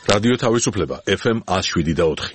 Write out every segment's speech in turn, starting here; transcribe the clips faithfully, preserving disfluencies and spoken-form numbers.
რადიო თავისუფლება ეფ ემ one oh seven და four.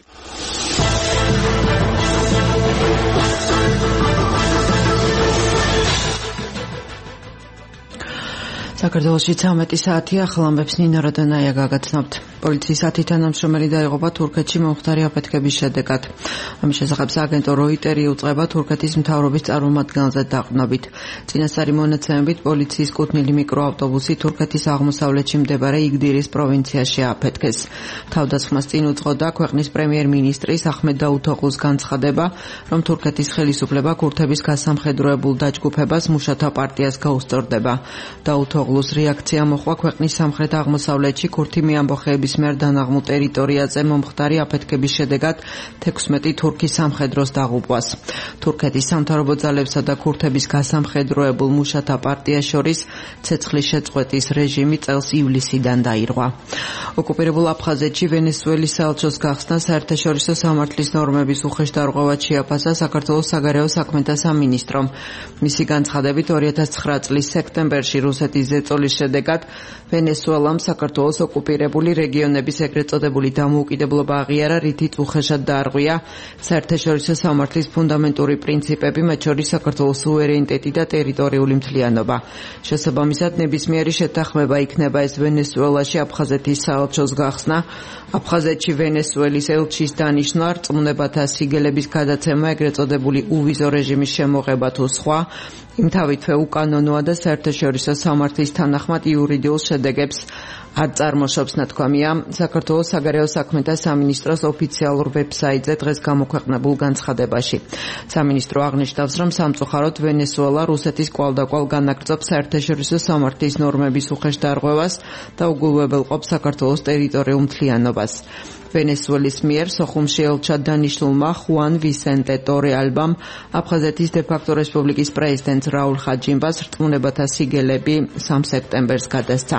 საქართველოში ცამეტი საათი ახლამბებს ნინო როდონაია გაგაცნობთ. პოლიციის ათი თანამშრომელი დაიღუპა თურქეთში მომხდარი აფეთქების შედეგად. ამის შესახებ სააგენტო როიტერი უწყება თურქეთის მთავრობის წარმომადგენელზე დაყრდნობით. წინასწარი მონაცემებით პოლიციის კუთვნილი მიკროავტობუსი თურქეთის აღმოსავლეთში მდებარე იგდირის პროვინციაში აფეთქეს. თავდასხმას წინ უძღოდა ქვეყნის პრემიერ-მინისტრის ახმედ დაუთოღლუს განცხადება, რომ თურქეთის ხელისუფლება ქურთების გასამხედროებულ დაჯგუფებას მუშათა პარტიას გაუსწორდება. დაუთოღლუს რეაქცია მოხდა ქვეყნის სამხრეთ აღმოსავლეთში ქურთი ამბოხეების მიერ დანაღმულ ტერიტორიაზე მომხდარი აფეთქების შედეგად თექვსმეტი თურქის სამხედროს დაღუპვას. თურქეთის სამთავრობო ძალებსა და ქურთების გასამხედროებულ მუშათა პარტიას შორის ცეცხლის შეწყვეტის რეჟიმი წელს ივლისიდან დაირღვა. ოკუპირებულ აფხაზეთში ვენესუელის საელჩოს გახსნა საერთაშორისო სამართლის ნორმების უხეშდარღვევად შეაფასა საქართველოს საგარეო საქმეთა სამინისტრომ. მისი განცხადებით ორი ათას ცხრა წლის სექტემბერში რუსეთის ზეწოლის შედეგად ვენესუელამ საქართველოს ოკუპირებული რეგიონების ეგრეთ წოდებული დამოუკიდებლობა აღიარა, რითიც უხეშად დაარღვია საერთაშორისო სამართლის ფუნდამენტური პრინციპები, მათ შორის საქართველოს სუვერენიტეტი და ტერიტორიული მთლიანობა. შესაბამისად, ნებისმიერი შეთანხმება იქნება ეს ვენესუელაში აფხაზეთის საელჩოს გახსნა, აფხაზეთში ვენესუელის ელჩის დანიშვნა, რწმუნებათა სიგელების გადაცემა, ეგრეთ წოდებული უვიზო რეჟიმის შემოღება თუ სხვა. იმთავითვე უკანონოა და საერთაშორისო სამართლის თანახმად იურიდიულ შედეგებს არ წარმოშობს, ნათქვამია საქართველოს საგარეო საქმეთა სამინისტროს ოფიციალურ ვებსაიტზე დღეს გამოქვეყნებულ განცხადებაში. სამინისტრო აღნიშნავს, რომ სამწუხაროდ ვენესუელა რუსეთის კვალდაკვალ განაგრძობს საერთაშორისო სამართლის ნორმების უხეშდარღვევას და უგულვებელყოფს საქართველოს ტერიტორიულ მთლიანობას. ვენესუელის მიერ სოხუმში ელჩად დანიშნულმა ხუან ვისენტე ტორეალბამ აფხაზეთის დე-ფაქტო რესპუბლიკის პრეზიდენტ რაულ ხაჯიმბას რწმუნებათა სიგელები სამ სექტემბერს გადასცა.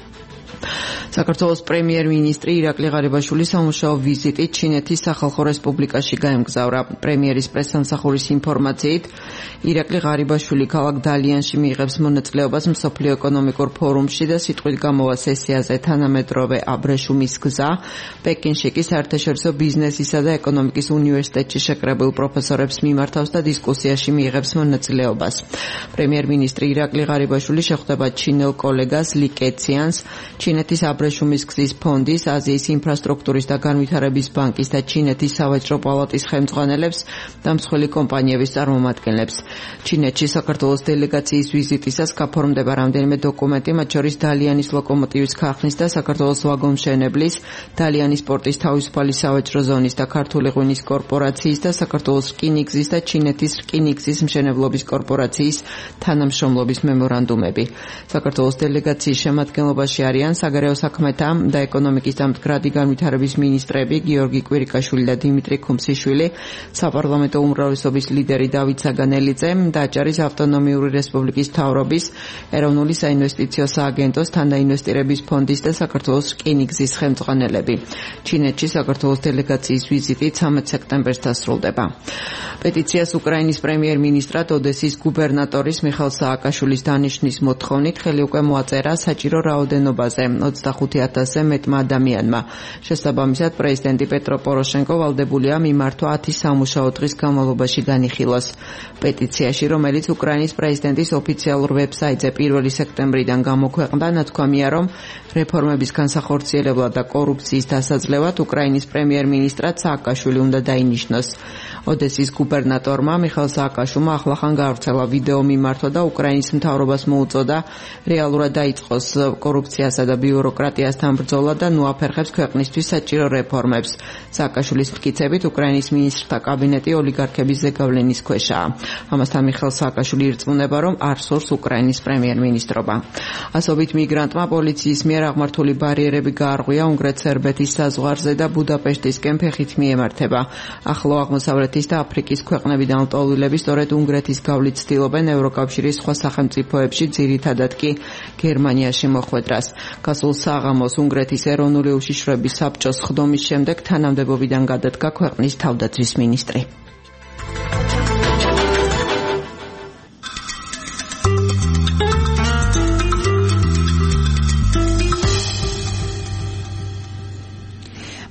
საქართველოს პრემიერ-მინისტრი ირაკლი ღარიბაშვილი სამუშაო ვიზიტით ჩინეთის სახალხო რესპუბლიკაში გაემგზავრა. პრემიერის პრესსამსახურის ინფორმაციით, ირაკლი ღარიბაშვილი ქალაქ დალიანში მიიღებს მონაწილეობას მსოფლიო ეკონომიკურ ფორუმში და სიტყვით გამოვა სესიაზე თანამედროვე აბრეშუმის გზა. პეკინში კი საერთაშორისო ბიზნესისა და ეკონომიკის უნივერსიტეტში შეკრებულ პროფესორებს მიმართავს და დისკუსიაში მიიღებს მონაწილეობას. პრემიერ-მინისტრი ირაკლი ღარიბაშვილი შეხვდება ჩინელ კოლეგას ალი კეციანს, ჩინეთის აბრეშუმის გზის ფონდის, აზიის ინფრასტრუქტურის და განვითარების ბანკის და ჩინეთის სავაჭრო პალატის ხელმძღვანელებს და მსხვილი კომპანიების წარმომადგენლებს. ჩინეთში საქართველოს დელეგაციის ვიზიტისას გაფორმდება რამდენიმე დოკუმენტი, მათ შორის დალიანის ლოკომოტივის ქარხნის და საქართველოს ვაგონმშენებლის, დალიანის პორტის თავისუფალი სავაჭრო ზონის და ქართული ღვინის კორპორაციის და საქართველოს რკინიგზის და ჩინეთის რკინიგზის მშენებლობის კორპორაციის თანამშრომლობის მემორანდუმები. საქართველოს დელეგაციის შემადგენლობაში არიან საგარეო საქმეთა და ეკონომიკის და მდგრადი განვითარების მინისტრები გიორგი კვირიკაშვილი და დიმიტრი ქუმსიშვილი, საპარლამენტო უმრავლესობის ლიდერი დავით საგანელიძე, დაჭარის ავტონომიური რესპუბლიკის მთავრობის, ეროვნული საინვესტიციო სააგენტოს, თანაინვესტირების ფონდის და საქართველოს რკინიგზის ხელმძღვანელები. ჩინეთში საქართველოს დელეგაციის ვიზიტი ცამეტ სექტემბერს დასრულდება. პეტიციას უკრაინის პრემიერ-მინისტრად ოდესის გუბერნატორის მიხაილ სააკაშვილის დანიშვნის მოთხოვნით ხელი უკვე მოაწერა საჭირო რაოდენობაზე ოცდახუთი ათასზე მეტმა ადამიანმა. შესაბამისად, პრეზიდენტი პეტრო პოროშენკო ვალდებულია მიმართვა ათი სამუშაო დღის განმავლობაში განიხილოს. პეტიციაში, რომელიც უკრაინის პრეზიდენტის ოფიციალურ ვებსაიტზე პირველი სექტემბრიდან გამოქვეყნდა, ნათქვამია, რომ რეფორმების განსახორციელებლად და კორუფციის დასაძლევად უკრაინის პრემიერ-მინისტრად სააკაშვილი უნდა დაინიშნოს. ოდესის გუბერნატორმა მიხაილ სააკაშვილმა ახლახან გავრცელა ვიდეო მიმართვა და უკრაინის მთავრობას მოუწოდა რეალურად დაიწყოს კორუფციასა და ბიუროკრატიასთან ბრძოლა და ნუაფერხებს ქვეყნისთვის საჭირო რეფორმებს. სააკაშვილის მტკიცებით, უკრაინის მინისტრთა კაბინეტი ოლიგარქების ზეგავლენის ქვეშაა. ამასთან მიხაილ სააკაშვილი ირწმუნება, რომ არ სურს უკრაინის პრემიერ-მინისტრობა. ასობით მიგრანტმა პოლიციის მიერ აღმართული ბარიერები გაარღვია უნგრეთ-სერბეთის საზღვარზე და ბუდაპეშტისკენ ფეხით მიემართება. ახლო აღმოსავლეთის და აფრიკის ქვეყნებიდან ლტოლვილები სწორედ უნგრეთის გავლით ცდილობენ ევროკავშირის სხვა სახელმწიფოებში, ძირითადად კი გერმანიაში მოხვედრას. გასულ საღამოს უნგრეთის ეროვნული უშიშროების საბჭოს ხდომის შემდეგ თანამდებობიდან გადადგა ქვეყნის თავდაცვის მინისტრი.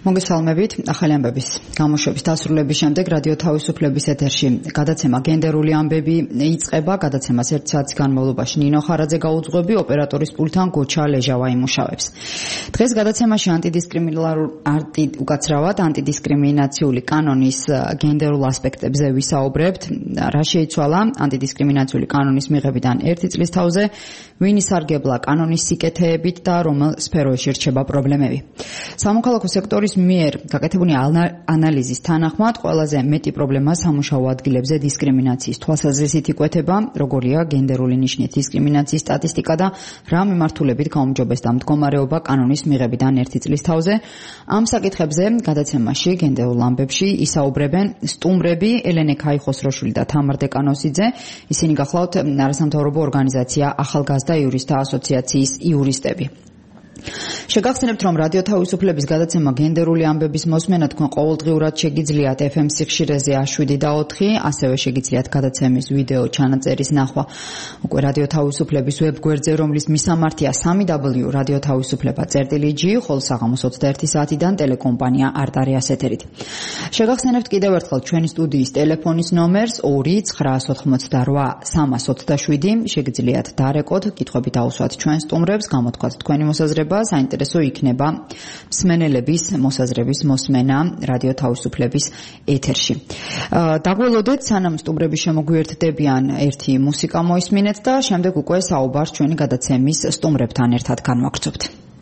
მოგესალმებით. ახალი ამბების გამოშვების დასრულების შემდეგ რადიო თავისუფლების ეთერში გადაცემა გენდერული ამბები იწყება. გადაცემას ერთ საათის განმავლობაში ნინო ხარაძე გაუძღვები, ოპერატორის პულტთან გოჩა ლეჟავა იმუშავებს. დღეს გადაცემაში ანტიდისკრიმინალურ არტი უკაცრავად ანტიდისკრიმინაციული კანონის გენდერულ ასპექტებზე ვისაუბრებთ. რა შეიცვალა ანტიდისკრიმინაციული კანონის მიღებიდან ერთი წლის თავზე, ვინ ისარგებლა კანონის სიკეთეებით და რომელ სფეროებში რჩება პრობლემები. სამოქალაქო სექტორის მიერ გაკეთებული ანალიზის თანახმად ყველაზე მეტი პრობლემა სამუშაო ადგილებზე დისკრიმინაციის თვალსაზრისით იკვეთება, როგორია გენდერული ნიშნით დისკრიმინაციის სტატისტიკა და რა მიმართულებით გაუმჯობესდა მდგომარეობა კანონის მიღებიდან ერთი წლის თავზე. ამ საკითხებზე გადაცემაში გენდერულ ამბებში ისაუბრებენ სტუმრები ელენე ქაიხოსროშვილი და თამარ დეკანოსიძე. ისინი გახლავთ არასამთავრობო ორგანიზაცია ახალგაზრდა იურისტთა ასოციაციის იურისტები. შეგახსენებთ, რომ რადიო თავისუფლების გადაცემა გენდერული ამბების მოსმენა თქვენ ყოველდღიურად შეგიძლიათ ეფ ემ სიხშირეზე შვიდი და ოთხი, ასევე შეგიძლიათ გადაცემის ვიდეო ჩანაწერის ნახვა უკვე რადიო თავისუფლების ვებგვერდზე, რომლის მისამართია სამი დაბლიუ რადიო თავისუფლება წერტილი ჯი, ხოლო საღამოს ოცდაერთი საათიდან ტელეკომპანია არტარიას ეთერით. შეგახსენებთ კიდევ ერთხელ ჩვენი სტუდიის ტელეფონის ნომერს ორი ცხრაას ოთხმოცდარვა სამას ოცდაშვიდი, შეგიძლიათ დარეკოთ, კითხვები დაუსვათ ჩვენ სტუმრებს, გამოთქვათ თქვენი მოსაზრება. საინტერესო იქნება მსმენელების მოსაზრების მოსმენა რადიო თავისუფლების ეთერში. დაგველოდეთ, სანამ სტუმრები შემოგვიერთდებიან, ერთი მუსიკა მოისმინეთ და შემდეგ უკვე საუბარს ჩვენი გადაცემის სტუმრებთან ერთად განვაგრძობთ.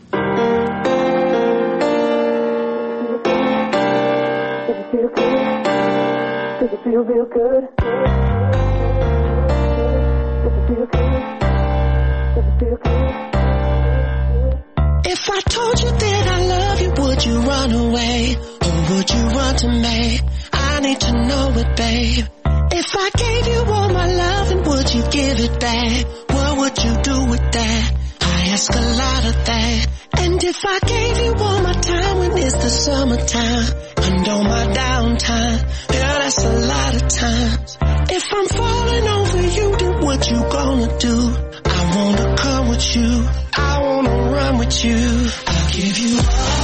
If I told you that I love you, would you run away? Or would you run to me? I need to know it, babe. If I gave you all my love, and would you give it back? What would you do with that? I ask a lot of that. And if I gave you all my time when it's the summertime, and all my downtime, yeah, that's a lot of times. If I'm falling over you, then what you gonna do? I wanna come with you, I wanna run with you. I'll give you all.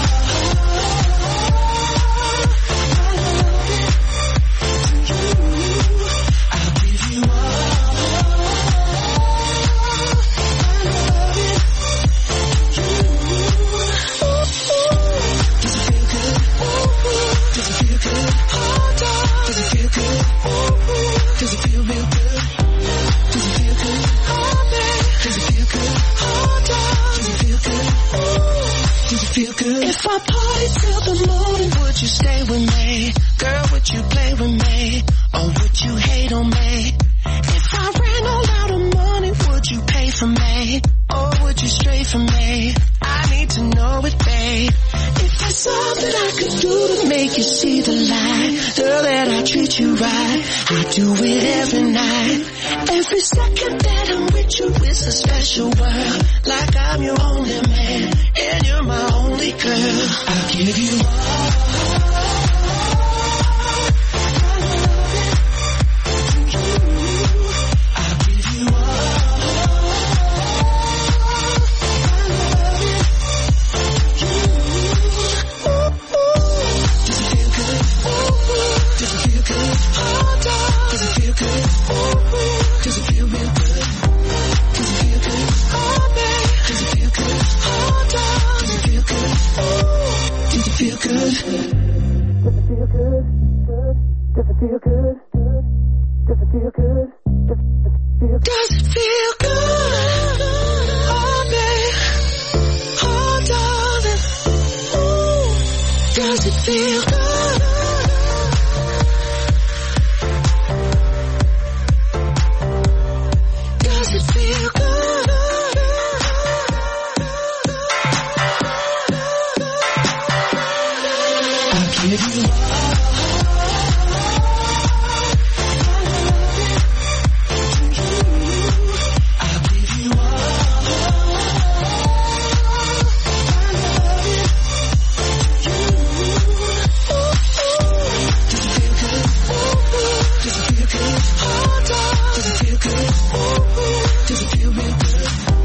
If I party till the morning, would you stay with me? Girl, would you play with me? Or would you hate on me? If I ran all out of money, would you pay for me? Or would you stray from me? I need to know it, babe. If there's something I could do to make you see the light, girl, that I treat you right, I do it every night. Every second that I'm with you is a special world, like I'm your only man, and you're my only girl. I'll give you all.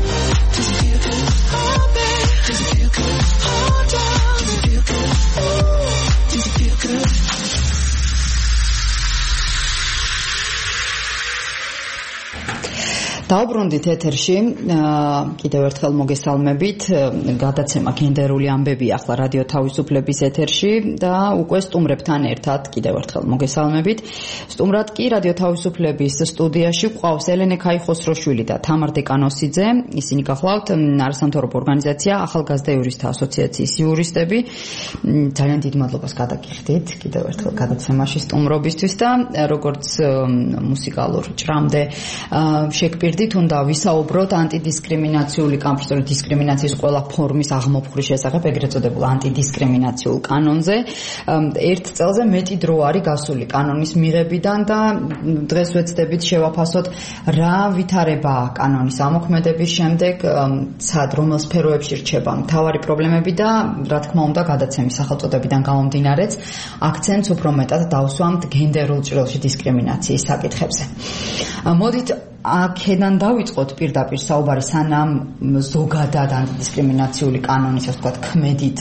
Oh დაუბრუნდით ეთერში, კიდევ ერთხელ მოგესალმებით, გადაცემა გენდერული ამბები ახლა რადიო თავისუფლების ეთერში და უკვე სტუმრებთან ერთად კიდევ ერთხელ მოგესალმებით. სტუმრად კი რადიო თავისუფლების სტუდიაში გვყავს ელენე ქაიხოსროშვილი და თამარ დეკანოსიძე. ისინი გახლავთ არასამთავრობო ორგანიზაცია ახალგაზრდა იურისტთა ასოციაციის იურისტები. ძალიან დიდ მადლობას გადაგიხდით კიდევ ერთხელ გადაცემაში სტუმრობისთვის და როგორც მუსიკალურ ჭრამდე შეგპირდით უნდა ვისაუბროთ ანტიდისკრიმინაციული კამპანიის დისკრიმინაციის ყველა ფორმის აღმოფხვრის შესახებ, ეგრეთ წოდებულ ანტიდისკრიმინაციულ კანონზე. ერთ წელზე მეტი დრო არის გასული კანონის მიღებიდან და დღეს ვეცდებით შევაფასოთ რა ვითარებაა კანონის ამოქმედების შემდეგ, სად რომელ სფეროებში რჩება მთავარი პრობლემები და რა თქმა უნდა გადაცემის სახელწოდებიდან გამომდინარეც აქცენტს უფრო მეტად დავსვამთ გენდერულ ჭრილში დისკრიმინაციის საკითხებზე. მოდით აქედან დავიწყოთ პირდაპირ საუბარი, სანამ ზოგადად ანტიდისკრიმინაციული კანონის, ასე ვთქვათ, ქმედით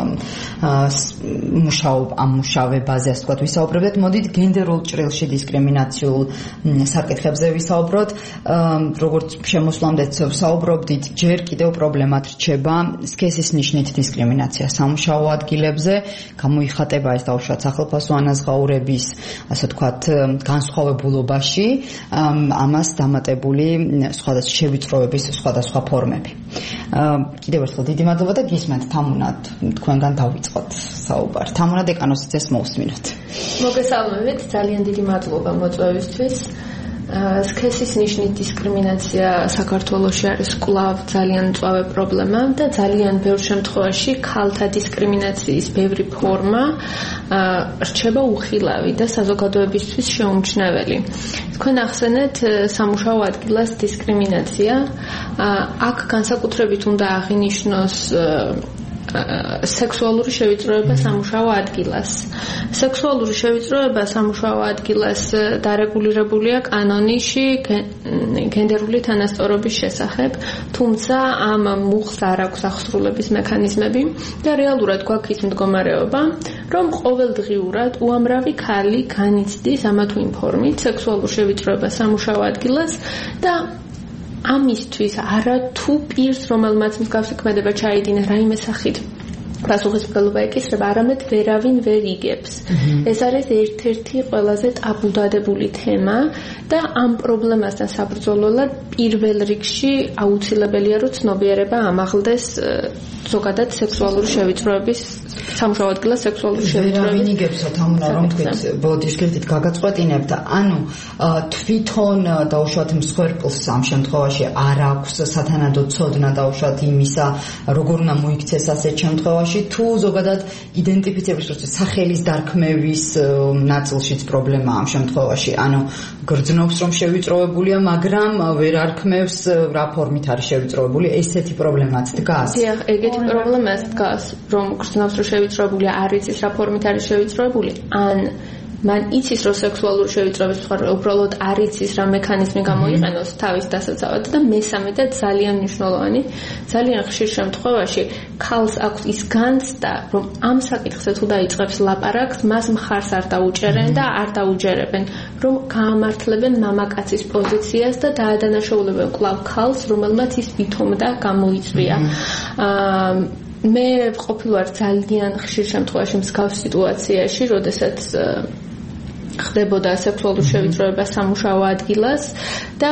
მუშაობ ამ მუშავებაზე, ასე ვთქვათ, ვისაუბრებთ. მოდით გენდერულ ჭრილში დისკრიმინაციულ საკითხებზე ვისაუბროთ. როგორც შემოსვლამდეც ვსაუბრობდით, ჯერ კიდევ პრობლემად რჩება სქესის ნიშნით დისკრიმინაცია სამუშაო ადგილებზე, გამოიხატება ეს დაუშვათ სახელმწიფო ანაზღაურების, ასე ვთქვათ, განსხვავებულობაში, ამას დამატებული სხვადასხვა შევიწროების სხვადასხვა ფორმები. კიდევ ერთხელ დიდი მადლობა და გისმენთ თამუნა, თქვენგან დავიწყოთ საუბარი. თამუნა დეკანოსიძეს მოვსმინოთ. მოგესალმებით, ძალიან დიდი მადლობა მოწვევისთვის. სქესის ნიშნით დისკრიმინაცია საქართველოში არის კვლავ ძალიან მწვავე პრობლემა და ძალიან ბევრ შემთხვევაში ქალთა დისკრიმინაციის ბევრი ფორმა რჩება უხილავი და საზოგადოებისთვის შეუმჩნეველი. თქვენ ახსენეთ სამუშაო ადგილას დისკრიმინაცია. აქ განსაკუთრებით უნდა აღინიშნოს სექსუალური შევიწროება სამუშაო ადგილას. სექსუალური შევიწროება სამუშაო ადგილას დარეგულირებულია კანონში გენდერული თანასწორობის შესახებ, თუმცა ამ მუხლს არ აქვს აღსრულების მექანიზმები და რეალურად გვაქვს ის მდგომარეობა, რომ ყოველდღიურად უამრავი ქალი განიცდის ამა თუ იმ ფორმით სექსუალურ შევიწროებას სამუშაო ადგილას და ამისთვის არა თუ პირს, რომელმაც მსგავსი ქმედება ჩაიდინა რაიმე სახით პასუხისმგებლობა ეკისრება, არამედ ვერავინ ვერ იგებს. ეს არის ერთ-ერთი ყველაზე ტაბუდადებული თემა და ამ პრობლემასთან საბრძოლველად პირველ რიგში აუცილებელია, რომ ცნობიერება ამაღლდეს ზოგადად სექსუალური შევიწროების სამუშაო ადგილას სექსუალური შევიწროების. ვერავინ იგებსო თამუნა, რომ თქვით ბოდიშკრიტით გაგაწყვეტინებთ, ანუ თვითონ დაუშვათ მსხვერპლს ამ შემთხვევაში არ აქვს სათანადო ცოდნა დაუშვათ იმისა, როგორ უნდა მოიქცეს ასეთ შემთხვევაში, თუ ზოგადად იდენტიფიცირების პროცესი სახელის დარქმევის ნაწილშიც პრობლემაა ამ შემთხვევაში, ანუ გრძნობს რომ შევიწროებულია, მაგრამ ვერ არქმევს რა ფორმით არის შევიწროებული, ესეთი პრობლემაც დგას. დიახ, ეგეთი პრობლემაც დგას, რომ გრძნობს რომ შევიწროებულია, არ იცის რა ფორმით არის შევიწროებული, ან მან იცის რომ სექსუალური შევიწროების მხარე უბრალოდ არ იცის რა მექანიზმი გამოიყენოს თავის დასაცავად და მესამე და ძალიან მნიშვნელოვანი, ძალიან ხშირ შემთხვევაში ქალს აქვს ის განცდა, რომ ამ საკითხზე თუ დაიწყებს ლაპარაკს, მას მხარს არ დაუჭერენ და არ დაუჯერებენ, რომ გაამართლებენ მამაკაცის პოზიციას და დაადანაშაულებენ კვლავ ქალს, რომელმაც ის ვითომდა გამოიწვია. მე ყოფილვარ ძალიან ხშირ შემთხვევაში მსგავს სიტუაციაში, როდესაც ხდებოდა სექსუალური შევიწროება სამუშაო ადგილას და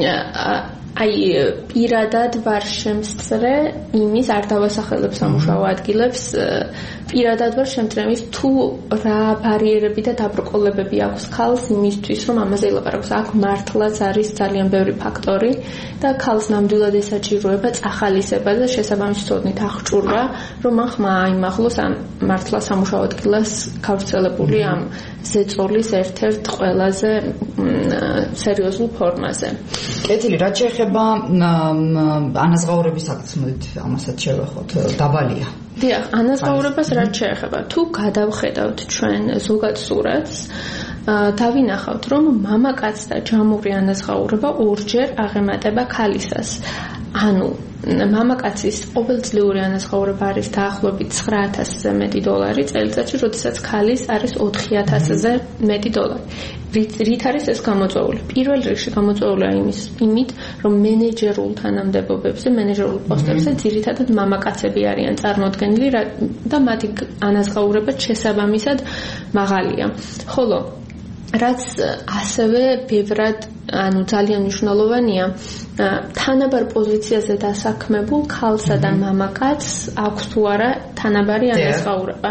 აი პირადად ვარ შემსწრე იმის, არ დავასახელებ სამუშაო ადგილებს, პირადად ვარ შემწრე იმის, თუ რა ბარიერები და დაბრკოლებები აქვს ქალს იმისთვის, რომ ამაზე ელაპარაკოს. აქ მართლაც არის ძალიან ბევრი ფაქტორი და ქალს ნამდვილად ესაჭიროება წახალისება და შესაბამისი ცოდნით აღჭურვა, რომ მან ხმა აიმაღლოს ამ მართლა სამუშაო ადგილას გავრცელებული ამ ზეწოლის ერთ-ერთ ყველაზე სერიოზულ ფორმაზე. კეთილი, რაც შეეხება ანაზღაურების აქტს, მოდით ამასაც შევეხოთ, დაბალია. დიახ, ანაზღაურებას რაც შეეხება, თუ გადავხედავთ ჩვენ ზოგად სურათს, დავინახავთ, რომ მამაკაცთა ჯამური ანაზღაურება ორჯერ აღემატება ქალისას. ანუ მამაკაცის ყოველწლიური ანაზღაურება არის დაახლოებით ცხრა ათასზე მეტი დოლარი წელიწადში, როდესაც ქალის არის ოთხი ათასზე მეტი დოლარი. რით არის ეს გამოწვეული? პირველ რიგში გამოწვეულია იმის იმით, რომ მენეჯერულ თანამდებობებზე, მენეჯერულ პოსტებზე ძირითადად მამაკაცები არიან წარმოდგენილი და მათი ანაზღაურება შესაბამისად მაღალია. ხოლო რაც ასევე ბევრად ანუ ძალიან მნიშვნელოვანია თანაბარ პოზიციაზე დასაქმებულ ქალსა და მამაკაცს აქვს თუ არა თანაბარი ანაზღაურება.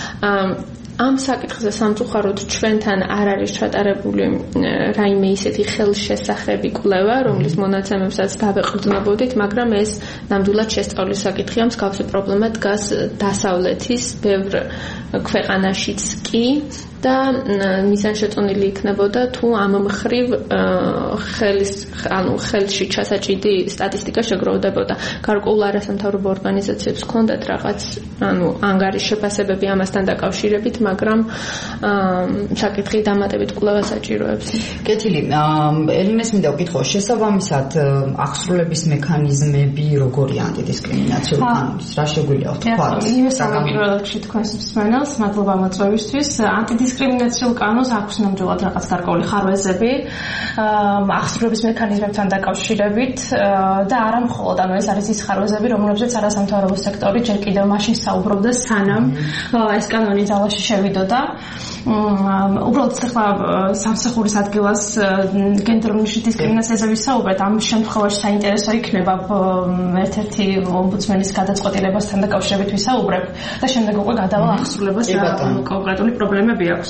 ამ საკითხზე სამწუხაროდ ჩვენთან არ არის ჩატარებული რაიმე ისეთი ხელშესახები კვლევა, რომლის მონაცემებსაც დავეყრდნობოდით, მაგრამ ეს ნამდვილად შესწავლის საკითხია, მსგავსი პრობლემა დგას დასავლეთის ბევრ ქვეყანაშიც კი და მიზანშეწონილი იქნებოდა თუ ამ მხრივ ხელის ანუ ხელში ჩასაჭიდი სტატისტიკა შეგროვდებოდა. გარკვეულ არასამთავრობო ორგანიზაციებს ჰქონდათ რაღაც ანუ ანგარის შეფასებები ამასთან დაკავშირებით, მაგრამ საკითხი დამატებით კვლევა საჭიროებს. კეთილი, ელინეს მინდა ვკითხო, შესაბამისად აღსრულების მექანიზმები როგორია ანტიდისკრიმინაციულ კანონის? რა შეგვიძლია ვთქვა? იმესაა პირველ რიგში თქვენს მსმენელს, მადლობა მოწვევისთვის. ანტიდისკრიმინაციულ კანონს აქვს ნამდვილად რაღაც გარკვეული ხარვეზები აღსრულების მექანიზმებთან დაკავშირებით და არა მხოლოდ, ანუ ეს არის ის ხარვეზები, რომლებზეც არასამთავრობო სექტორი ჯერ კიდევ მაშინ საუბრობდა, სანამ ეს კანონი ძალაში შევიდოდა. უბრალოდ ახლა სამსახურის ადგილას გენდერული დისკრიმინაციაზე ვისაუბრეთ, ამ შემთხვევაში საინტერესო იქნება ერთ-ერთი ომბუდსმენის გადაწყვეტილებასთან დაკავშირებით ვისაუბრებ და შემდეგ უკვე გადავალ აღსრულებას კონკრეტული პრობლემები აქვს.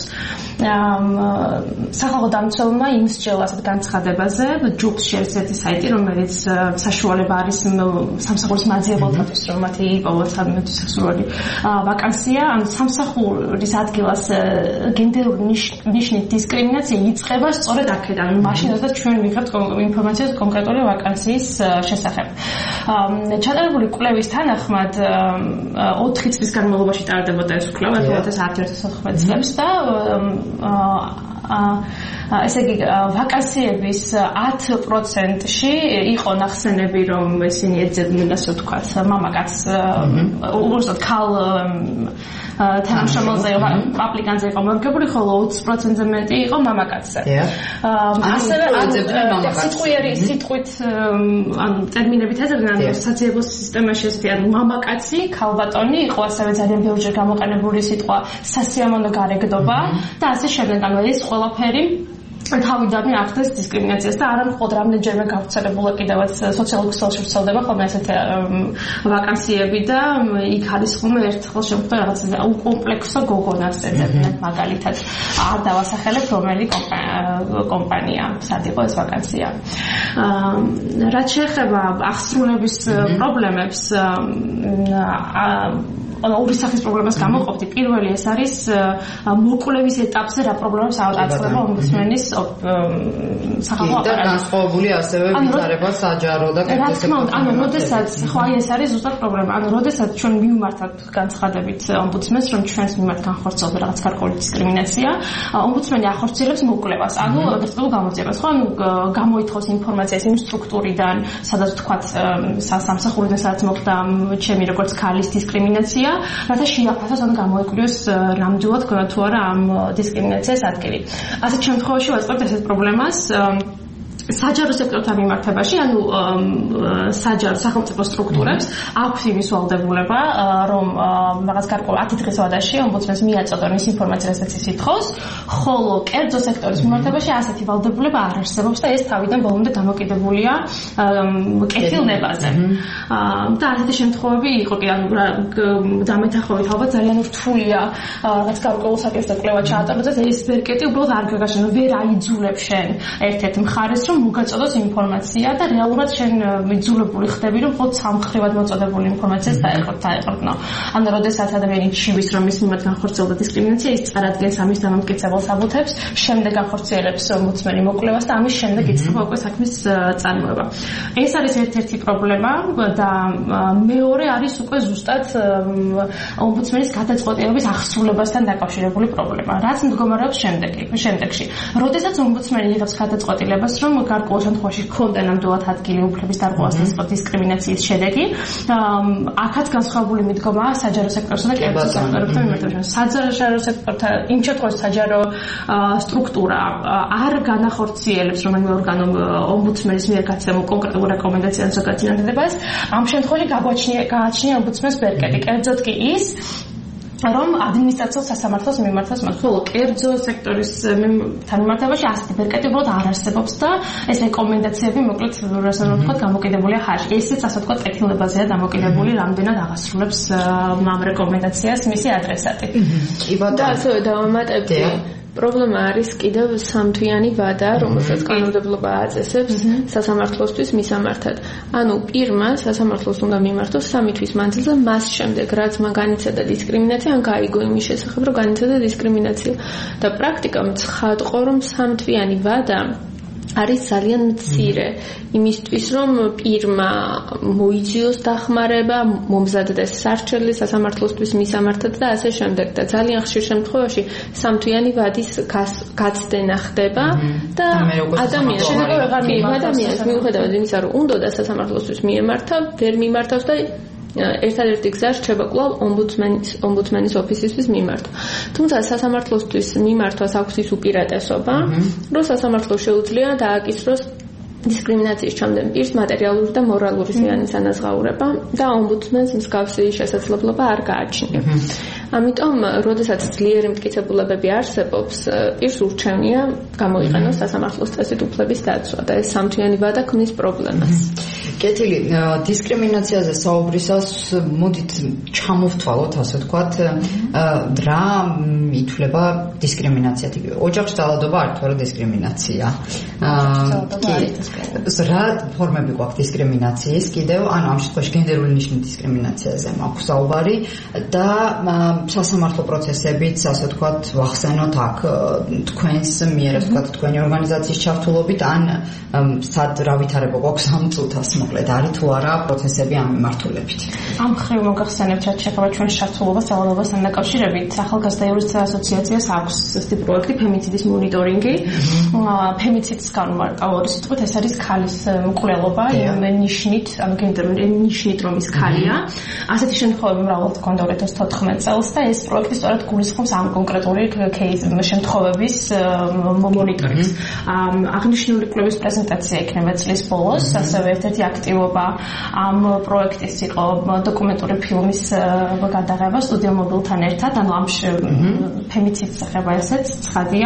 სახალხო დამცველმა იმსჯელა ასეთ განცხადებაზე, ჯუბსში არის ერთი საიტი, რომელიც საშუალება არის სამსახურის მაძიებელთათვის, რომ მათი იპოვოთ სექსუალური ვაკანსია, ან სამსახურის ადგილას გენდერული ნიშნით დისკრიმინაცია იწყება სწორედ აქედან, მაშინ როდესაც ჩვენ ვიღებთ ინფორმაციას კონკრეტული ვაკანსიის შესახებ. ჩატარებული კვლევის თანახმად ოთხი წლის განმავლობაში ტარდებოდა ეს კვლევა two thousand thirteen წლებს და ესე იგი ვაკანსიების ათი პროცენტში იყო ნახსენები, რომ ისინი ეძებდნენ, ასე ვთქვათ, მამაკაც უბრალოდ ქალ თანამშრომელზე აპლიკანტზე იყო მორგებული, ხოლო ოცი პროცენტზე მეტი იყო მამაკაცზე. ასევე სიტყვიერი სიტყვით ანუ ტერმინებით ეძებდნენ, ანუ სოციალურ სისტემაში ესეთი ანუ მამაკაცი, ქალბატონი იყო ასევე ძალიან ბევრჯერ გამოყენებული სიტყვა სასიამოვნო გარეგდობა და ასე შემდეგ. ანუ ეს ყველაფერი თავიდანვე ახდენს დისკრიმინაციას და არა მხოლოდ რამდენჯერმე გავრცელებულა კიდევაც სოციალურ ქსელში ვრცელდება ხოლმე ასეთი ვაკანსიები და იქ არის ხოლმე ერთხელ შემთხვევა რაღაც უკომპლექსო გოგონას ეძებდნენ მაგალითად. არ დავასახელებ რომელი კომპანია სად იყო ეს ვაკანსია. რაც შეეხება აღსრულების პრობლემებს, ანუ ორი სახის პრობლემას გამოყოფდი. პირველი ეს არის მოკვლევის ეტაპზე რა პრობლემებს აწყდება ომბუდსმენის სახალხო აპარატი. განსხვავებული ასევე ვითარება საჯარო და კეთილდღეობრივი. ანუ როდესაც ხო ეს არის ზუსტად პრობლემა. ანუ როდესაც ჩვენ მივმართავთ განცხადებით ომბუდსმენს, რომ ჩვენს მიმართ განხორციელდა რაღაც გარკვეული დისკრიმინაცია, ომბუდსმენი ახორციელებს მოკვლევას, ანუ ადრესულ გამოძიებას. ხო, ანუ გამოითხოვს ინფორმაციას იმ სტრუქტურიდან, სადაც ვთქვათ სამსახურიდან სადაც მოხდა ჩემი როგორც ქალის დისკრიმინაცია, რათა შეაფასოს ან გამოიკვლიოს ნამდვილად თუ არა ამ დისკრიმინაციას ადგილი. ასეთ შემთხვევაში ვაწყობთ ესეთ პრობლემას საჯარო სექტორთან მიმართებაში, ანუ საჯარო სახელმწიფო სტრუქტურებს აქვს იმის ვალდებულება, რომ რაღაც გარკვეულ ათი დღის ვადაში ომბუდსმენს მიაწოდონ ის ინფორმაცია, რასაც ის ითხოვს, ხოლო კერძო სექტორის მიმართებაში ასეთი ვალდებულება არ არსებობს და ეს თავიდან ბოლომდე დამოკიდებულია კეთილნებაზე. და ასეთი შემთხვევები იყო კი, ანუ დამეთახოვით ალბათ ძალიან რთულია რაღაც გარკვეულ საკითხზე კვლევა ჩაატაროთ და ეს ბერკეტი უბრალოდ არ გაგაშენო, ვერ აიძულებ შენ ერთ-ერთ მხარეს რომ მოგაწოდოს ინფორმაცია და რეალურად შენ მიძულებული ხდები, რომ მხოლოდ სამხრივად მოწოდებული ინფორმაციას დაეყრდნო. ანუ როდესაც ადამიანი ჩივის, რომ ის მიმართ განხორციელდა დისკრიმინაცია, ის წარადგენს ამის დამამტკიცებელ საბუთებს, შემდეგ განხორციელებს ომბუდსმენი მოკვლევას და ამის შემდეგ იწყება უკვე საქმის წარმოება. ეს არის ერთ-ერთი პრობლემა და მეორე არის უკვე ზუსტად ომბუდსმენის გადაწყვეტილების აღსრულებასთან დაკავშირებული პრობლემა. რაც მდგომარეობს შემდეგში. როდესაც ომბუდსმენი იღებს გადაწყვეტილებას, რომ გარკვეულ შემთხვევაში ჰქონდა ნამდვილად ადგილი უფლების დარღვევას და დისკრიმინაციის შედეგი. აქაც განსხვავებული მიდგომა საჯარო სექტორსა და კერძო სექტორთან მიმართებაში. საჯარო სექტორთან იმ შემთხვევაში საჯარო სტრუქტურა არ განახორციელებს რომელიმე ორგანომ ომბუდსმენის მიერ გაცემულ კონკრეტულ რეკომენდაციას და გაწინააღმდეგებას. ამ შემთხვევაში გააჩნია ომბუდსმენს ბერკეტი. კერძოდ კი ის რომ ადმინისტრაციულ სასამართლოს მიმართავს მათ. ხოლო კერძო სექტორის თანამიმართებაში ასეთი ბერკეტი უბრალოდ არ არსებობს და ეს რეკომენდაციები მოკლედ რასაო ვთქვათ გამოკიდებულია ხარჯში. ესეც ასე ვთქვათ კეთილობაზეა დამოკიდებული, რამდენად აღასრულებს ამ რეკომენდაციას მისი ადრესატი. კი ბატონო. და ასევე დავამატებდი. პრობლემა არის კიდევ სამთვიანი ვადა, რომელსაც კანონმდებლობა აწესებს სასამართლოსთვის მისამართად. ანუ პირმა სასამართლოს უნდა მიმართოს სამი თვის მანძილზე მას შემდეგ, რაც მან განიცადა დისკრიმინაცია, ან გაიგო იმის შესახებ, რომ განიცადა დისკრიმინაცია. და პრაქტიკა ცხადყო, რომ სამთვიანი ვადა არის ძალიან მცირე იმისთვის, რომ პირმა მოიძიოს დახმარება, მომზადდეს სარჩელი სასამართლოსთვის მისამართად და ასე შემდეგ. და ძალიან ხშირ შემთხვევაში სამთვიანი ვადის გაცდენა ხდება და ადამიანს ადამიანს მიუხედავად იმისა, რომ უნდოდა სასამართლოსთვის მიემართა, ვერ მიმართავს და ერთადერთი გზა რჩება კვლავ ომბუდსმენის ომბუდსმენის ოფისისთვის მიმართვა. თუმცა სასამართლოსთვის მიმართვას აქვს ის უპირატესობა, რომ სასამართლოს შეუძლია დააკისროს დისკრიმინაციის ჩამდენ პირს მატერიალური და მორალური ზიანის ანაზღაურება და ომბუდსმენს მსგავსი შესაძლებლობა არ გააჩნია. ამიტომ, როდესაც ძლიერი მტკიცებულებები არსებობს, პირს ურჩევნია გამოიყენოს სასამართლოს წესით უფლების დაცვა და ეს სამთვიანი ვადა ქმნის პრობლემას. კეთილი, დისკრიმინაციაზე საუბრისას მოდით ჩამოვთვალოთ, ასე ვთქვათ, რა ითვლება დისკრიმინაციად. ოჯახში ძალადობა არ ითვლება დისკრიმინაცია. რა ფორმები გვაქვს დისკრიმინაციის კიდევ, ანუ ამ შემთხვევაში გენდერული ნიშნის დისკრიმინაციაზე მაქვს საუბარი და სასამართლო პროცესებიც, ასე ვთქვათ, ვახსენოთ აქ თქვენს მიერ, ასე ვთქვათ, თქვენი ორგანიზაციის ჩართულობით, ან სად რა ვითარება გვაქვს ამ წუთას, მოკლედ არის თუ არა პროცესები ამ მიმართულებით. ამ ხრივ მოგახსენებთ, რაც შეეხება ჩვენს ჩართულობას ძალადობასთან დაკავშირებით, ახალგაზრდა იურისტთა ასოციაციას აქვს ესეთი პროექტი ფემიციდის მონიტორინგი. ფემიციდს განმარტავ სიტყვით ეს არის ქალის მკვლელობა იმ ნიშნით, ანუ გენდერული ნიშნით, რომ ის ქალია. ასეთი შემთხვევები მრავლად ჰქონდა ორი ათას თოთხმეტ წელს და ეს პროექტი სწორედ გულისხმობს ამ კონკრეტული შემთხვევების მონიტორინგს. აღნიშნული კვლევის პრეზენტაცია იქნება წლის ბოლოს, ასევე ერთ-ერთი აქტივობა ამ პროექტის იყო დოკუმენტური ფილმის გადაღება სტუდიო მობილთან ერთად, ანუ ამ ფემიციდს ეხება ესეც ცხადია.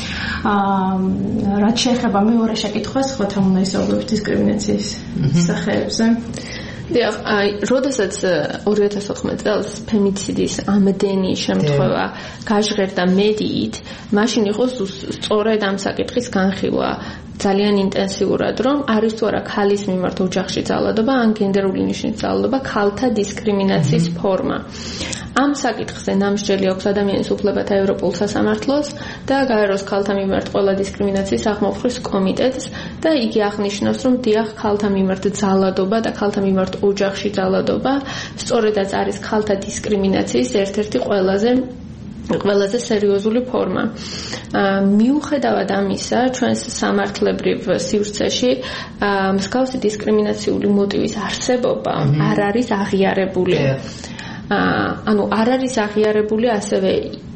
რაც შეეხება მეორე შეკითხვას, ხოთა უნდა ისაუბროთ დისკრიმინაციის სახეებზე. დიახ, აი, როდესაც ორი ათას თოთხმეტ წელს ფემიციდის ამდენი შემთხვევა გაჟღერდა მედიით, მაშინ იყო სწორედ ამ საკითხის განხილვა ძალიან ინტენსიურად, რომ არის თუ არა ქალის მიმართ ოჯახში ძალადობა, ან გენდერული ნიშნის ძალადობა, ქალთა დისკრიმინაციის ფორმა. ამ საკითხზე ნამსჯელი აქვს ადამიანის უფლებათა ევროპულ სასამართლოს და გაეროს ქალთა მიმართ ყველა დისკრიმინაციის აღმოფხრის კომიტეტს და იგი აღნიშნავს, რომ დიახ, ქალთა მიმართ ძალადობა და ქალთა მიმართ ოჯახში ძალადობა სწორედაც არის ქალთა დისკრიმინაციის ერთ-ერთი ყველაზე ყველაზე სერიოზული ფორმა. მიუხედავად ამისა, ჩვენს სამართლებრივ სივრცეში მსგავსი დისკრიმინაციული მოტივის არსებობა არ არის აღიარებული. ანუ არ არის აღიარებული ასევე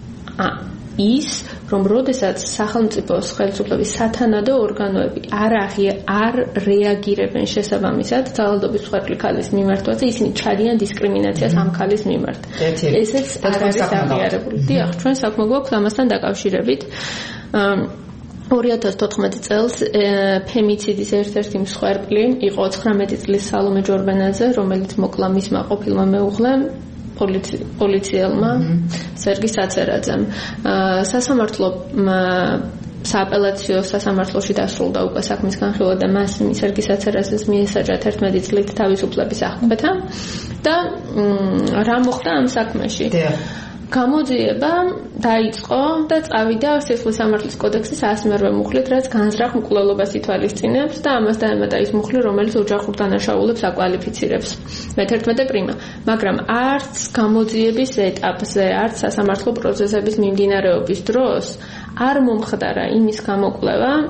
ის, რომ როდესაც სახელმწიფოს ხელისუფლების სათანადო ორგანოები არ არ რეაგირებენ შესაბამისად ძალადობის მსხვერპლი ქალის მიმართვაზე, ისინი ჩადიან დისკრიმინაციას ამ ქალის მიმართ. ესეც არ არის აღიარებული. დიახ, ჩვენ საქმე გვაქვს ამასთან დაკავშირებით. ორი ათას თოთხმეტ წელს ფემიციდის ერთ-ერთი მსხვერპლი იყო ცხრამეტი წლის სალომე ჯორბენაძე, რომელიც მოკლა მისმა ყოფილმა მეუღლემ პოლიციელმა სერგი საცერაძემ. სასამართლო სააპელაციო სასამართლოში დასრულდა უკვე საქმის განხილვა და მას სერგი საცერაძეს მიესაჯა თერთმეტი წლით თავისუფლების აღკვეთა და რა მოხდა ამ საქმეში? გამოძიება დაიწყო და წავიდა სისხლის სამართლის კოდექსის ასი მერვე მუხლით, რაც განზრახ მკვლელობას ითვალისწინებს და ამას დაემატა ის მუხლი, რომელიც ოჯახურ დანაშაულებს აკვალიფიცირებს. მეთერთმეტე პრიმა, მაგრამ არც გამოძიების ეტაპზე, არც სასამართლო პროცესების მიმდინარეობის დროს არ მომხდარა იმის გამოკვლევა,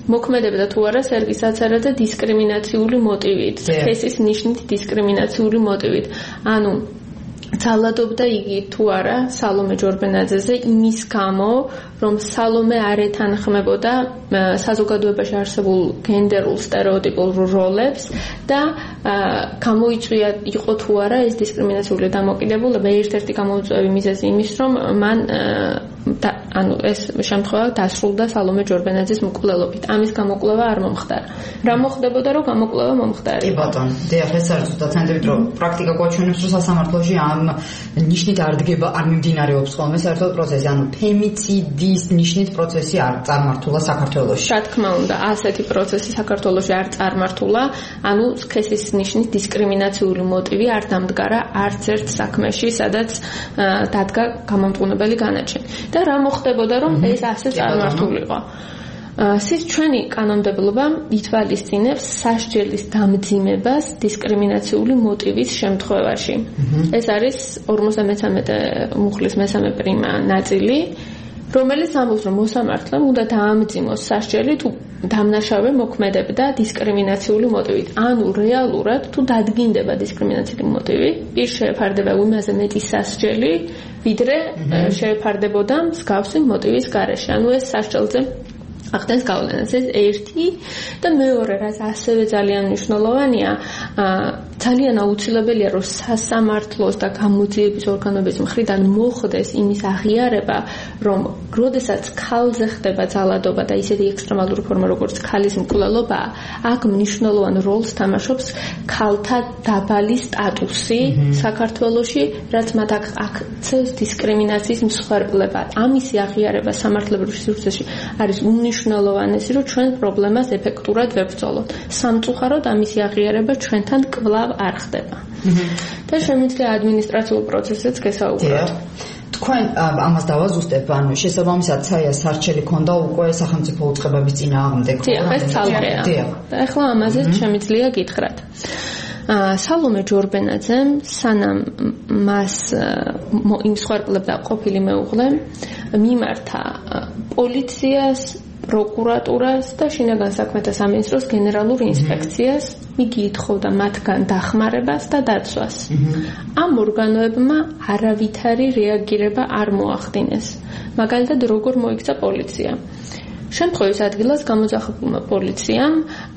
მოქმედებდა თუ არა სერგის აცარაძე დისკრიმინაციული მოტივით, სქესის ნიშნით დისკრიმინაციული მოტივით. ანუ ძალადობდა იგი თუ არა სალომე ჯორბენაძეზე იმის გამო, რომ სალომე არ ეთანხმებოდა საზოგადოებაში არსებულ გენდერულ სტერეოტიპულ როლებს და გამოიწვია იყო თუ არა ეს დისკრიმინაციული დამოკიდებულება. ერთ-ერთი გამოუწვევი მიზეზი იმის, რომ მან და ანუ ეს შემთხვევა დასრულდა სალომე ჯორბენაძის მკვლელობით. ამის გამოკვლევა არ მომხდარა. რა მოხდებოდა, რომ გამოკვლევა მომხდარა? კი ბატონო, დიახ, ეს არის უცნაური, რომ პრაქტიკა გვაჩვენებს, რომ სასამართლოში ამ ნიშნით არ დგება, არ მიმდინარეობს ხოლმე საერთოდ პროცესი, ანუ ფემიციდის ნიშნით პროცესი არ წარმართულა საქართველოში. რა თქმა უნდა, ასეთი პროცესი საქართველოში არ წარმართულა, ანუ სქესის ნიშნით დისკრიმინაციული მოტივი არ დამდგარა არც ერთ საქმეში, სადაც დადგა გამომტყუნებელი განაჩენი. და რა მოხდებოდა, რომ ეს ასე წარმართულიყო? სის ჩვენი კანონმდებლობა ითვალისწინებს სასჯელის დამძიმებას დისკრიმინაციული მოტივის შემთხვევაში. ეს არის ორმოცდამეცამეტე მუხლის მესამე პრიმა ნაწილი, რომელიც ამბობს, რომ მოსამართლემ უნდა დაამძიმოს სასჯელი თუ დამნაშავე მოქმედებდა დისკრიმინაციული მოტივით. ანუ რეალურად თუ დადგინდება დისკრიმინაციული მოტივი, ის შეეფარდება იმაზე მეტი სასჯელი, ვიდრე შეეფარდებოდა მსგავსი მოტივის გარეშე. ანუ ეს სასჯელზე ახდენს გავლენას. ეს ერთი და მეორე, რაც ასევე ძალიან მნიშვნელოვანია, ძალიან აუცილებელია, რომ სასამართლოს და გამოძიების ორგანოების მხრიდან მოხდეს იმის აღიარება, რომ როდესაც ქალზე ხდება ძალადობა და ისეთი ექსტრემალური ფორმა, როგორც ქალის მკვლელობა, აქ მნიშვნელოვან როლს თამაშობს ქალთა დაბალი სტატუსი საქართველოში, რაც მათ აქცევს დისკრიმინაციის მსხვერპლად. ამისი აღიარება სამართლებრივ სივრცეში არის უნიშნელოვანესი, რომ ჩვენ პრობლემას ეფექტურად ვებრძოლოთ. სამწუხაროდ ამისი აღიარება ჩვენთან კვლავ არ ხდება. და შემიძლია ადმინისტრაციულ პროცესებს გესაუბროთ. თქვენ ამას დავაზუსტებ, ანუ შესაბამისად საიას სარჩელი ქონდა უკვე სახელმწიფო უწყებების წინააღმდეგ. დიახ, ეს ცალკეა. და ახლა ამაზე შემიძლია გითხრათ. სალომე ჯორბენაძემ სანამ მას იმ მსხვერპლობდა ყოფილი მეუღლე მიმართა პოლიციას, პროკურატურას და შინაგან საქმეთა სამინისტროს გენერალურ ინსპექციას, იგი ითხოვდა მათგან დახმარებას და დაცვას. ამ ორგანოებმა არავითარი რეაგირება არ მოახდინეს. მაგალითად, როგორ მოიქცა პოლიცია. შემთხვევის ადგილას გამოძახებულმა პოლიციამ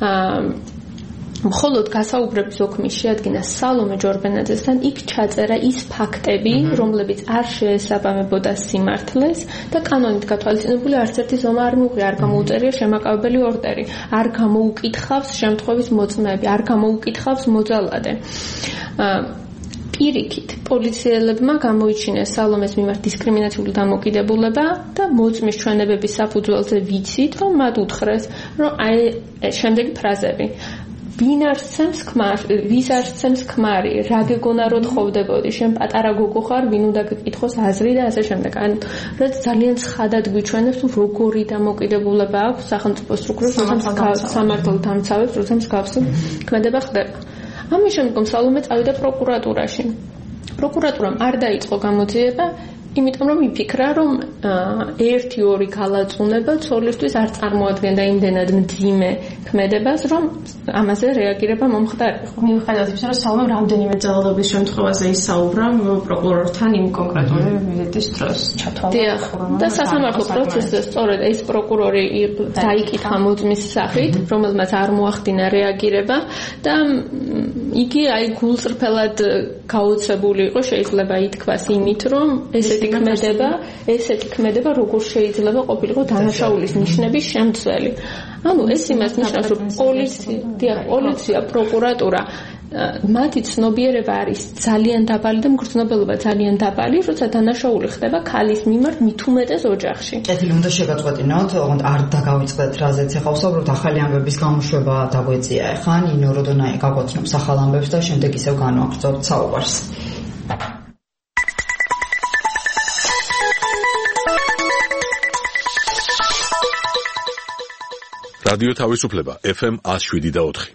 მხოლოდ გასაუბრების ოქმის შეადგინა სალომე ჯორბენაძესთან, იქ ჩაწერა ის ფაქტები, რომლებიც არ შეესაბამებოდა სიმართლეს და კანონით გათვალისწინებული არც ერთი ზომა არ მიუღია, არ გამოუწერია შემაკავებელი ორდერი, არ გამოუკითხავს შემთხვევის მოწმეები, არ გამოუკითხავს მოძალადე. პირიქით, პოლიციელებმა გამოიჩინეს სალომეს მიმართ დისკრიმინაციული დამოკიდებულება და მოწმის ჩვენებების საფუძველზე ვიცით, რომ მათ უთხრეს, რომ აი შემდეგი ფრაზები ვინ არსცემს ქმარი, ვის არსცემს ქმარი, რა გეგონა რომ ხოვდებოდი, შენ პატარა გოგო ხარ, ვინ უნდა გეკითხოს აზრი და ასე შემდეგ. ანუ რაც ძალიან ცხადად გვიჩვენებს, თუ როგორი დამოკიდებულება აქვს სახელმწიფო სტრუქტურას, როცა სამართალ დამცავებს, როცა მსგავსი ქმედება ხდება. ამის შემდგომ სალომე წავიდა პროკურატურაში. პროკურატურამ არ დაიწყო გამოძიება, იმიტომ რომ იფიქრა, რომ ერთი ორი გალაწუნება ცოლისთვის არ წარმოადგენდა იმდენად მძიმე ქმედებას, რომ ამაზე რეაგირება მომხდარიყო. მიუხედავად იმისა, რომ სალომემ რამდენიმე ძალადობის შემთხვევაზე ისაუბრა პროკურორთან იმ კონკრეტული ვიზიტის დროს ჩათვალა. დიახ, და სასამართლო პროცესზე სწორედ ეს პროკურორი დაიკითხა მოწმის სახით, რომელმაც არ მოახდინა რეაგირება და იგი აი გულწრფელად გაოცებული იყო, შეიძლება ითქვას იმით, რომ ესეთი ქმედება, ესეთი ქმედება როგორ შეიძლება ყოფილიყო დანაშაულის ნიშნების შემცველი. ანუ ეს იმას ნიშნავს, რომ პოლიცია, დიახ, პოლიცია, პროკურატურა მათი ცნობიერება არის ძალიან დაბალი და მგრძნობელობა ძალიან დაბალი, როცა დანაშაული ხდება ქალის მიმართ მით უმეტეს ოჯახში. კეთილი უნდა შეგაწყვეტინოთ, ოღონდ არ დაგავიწყდეთ რაზეც ახლა ვსაუბრობთ, ახალი ამბების გამოშვება დაგვეწია ახლა, ნინო როდონაი გაგვაცნობს ახალ ამბებს და შემდეგ ისევ განვაგრძობთ საუბარს. რადიო თავისუფლება ეფ ემ one oh seven და four.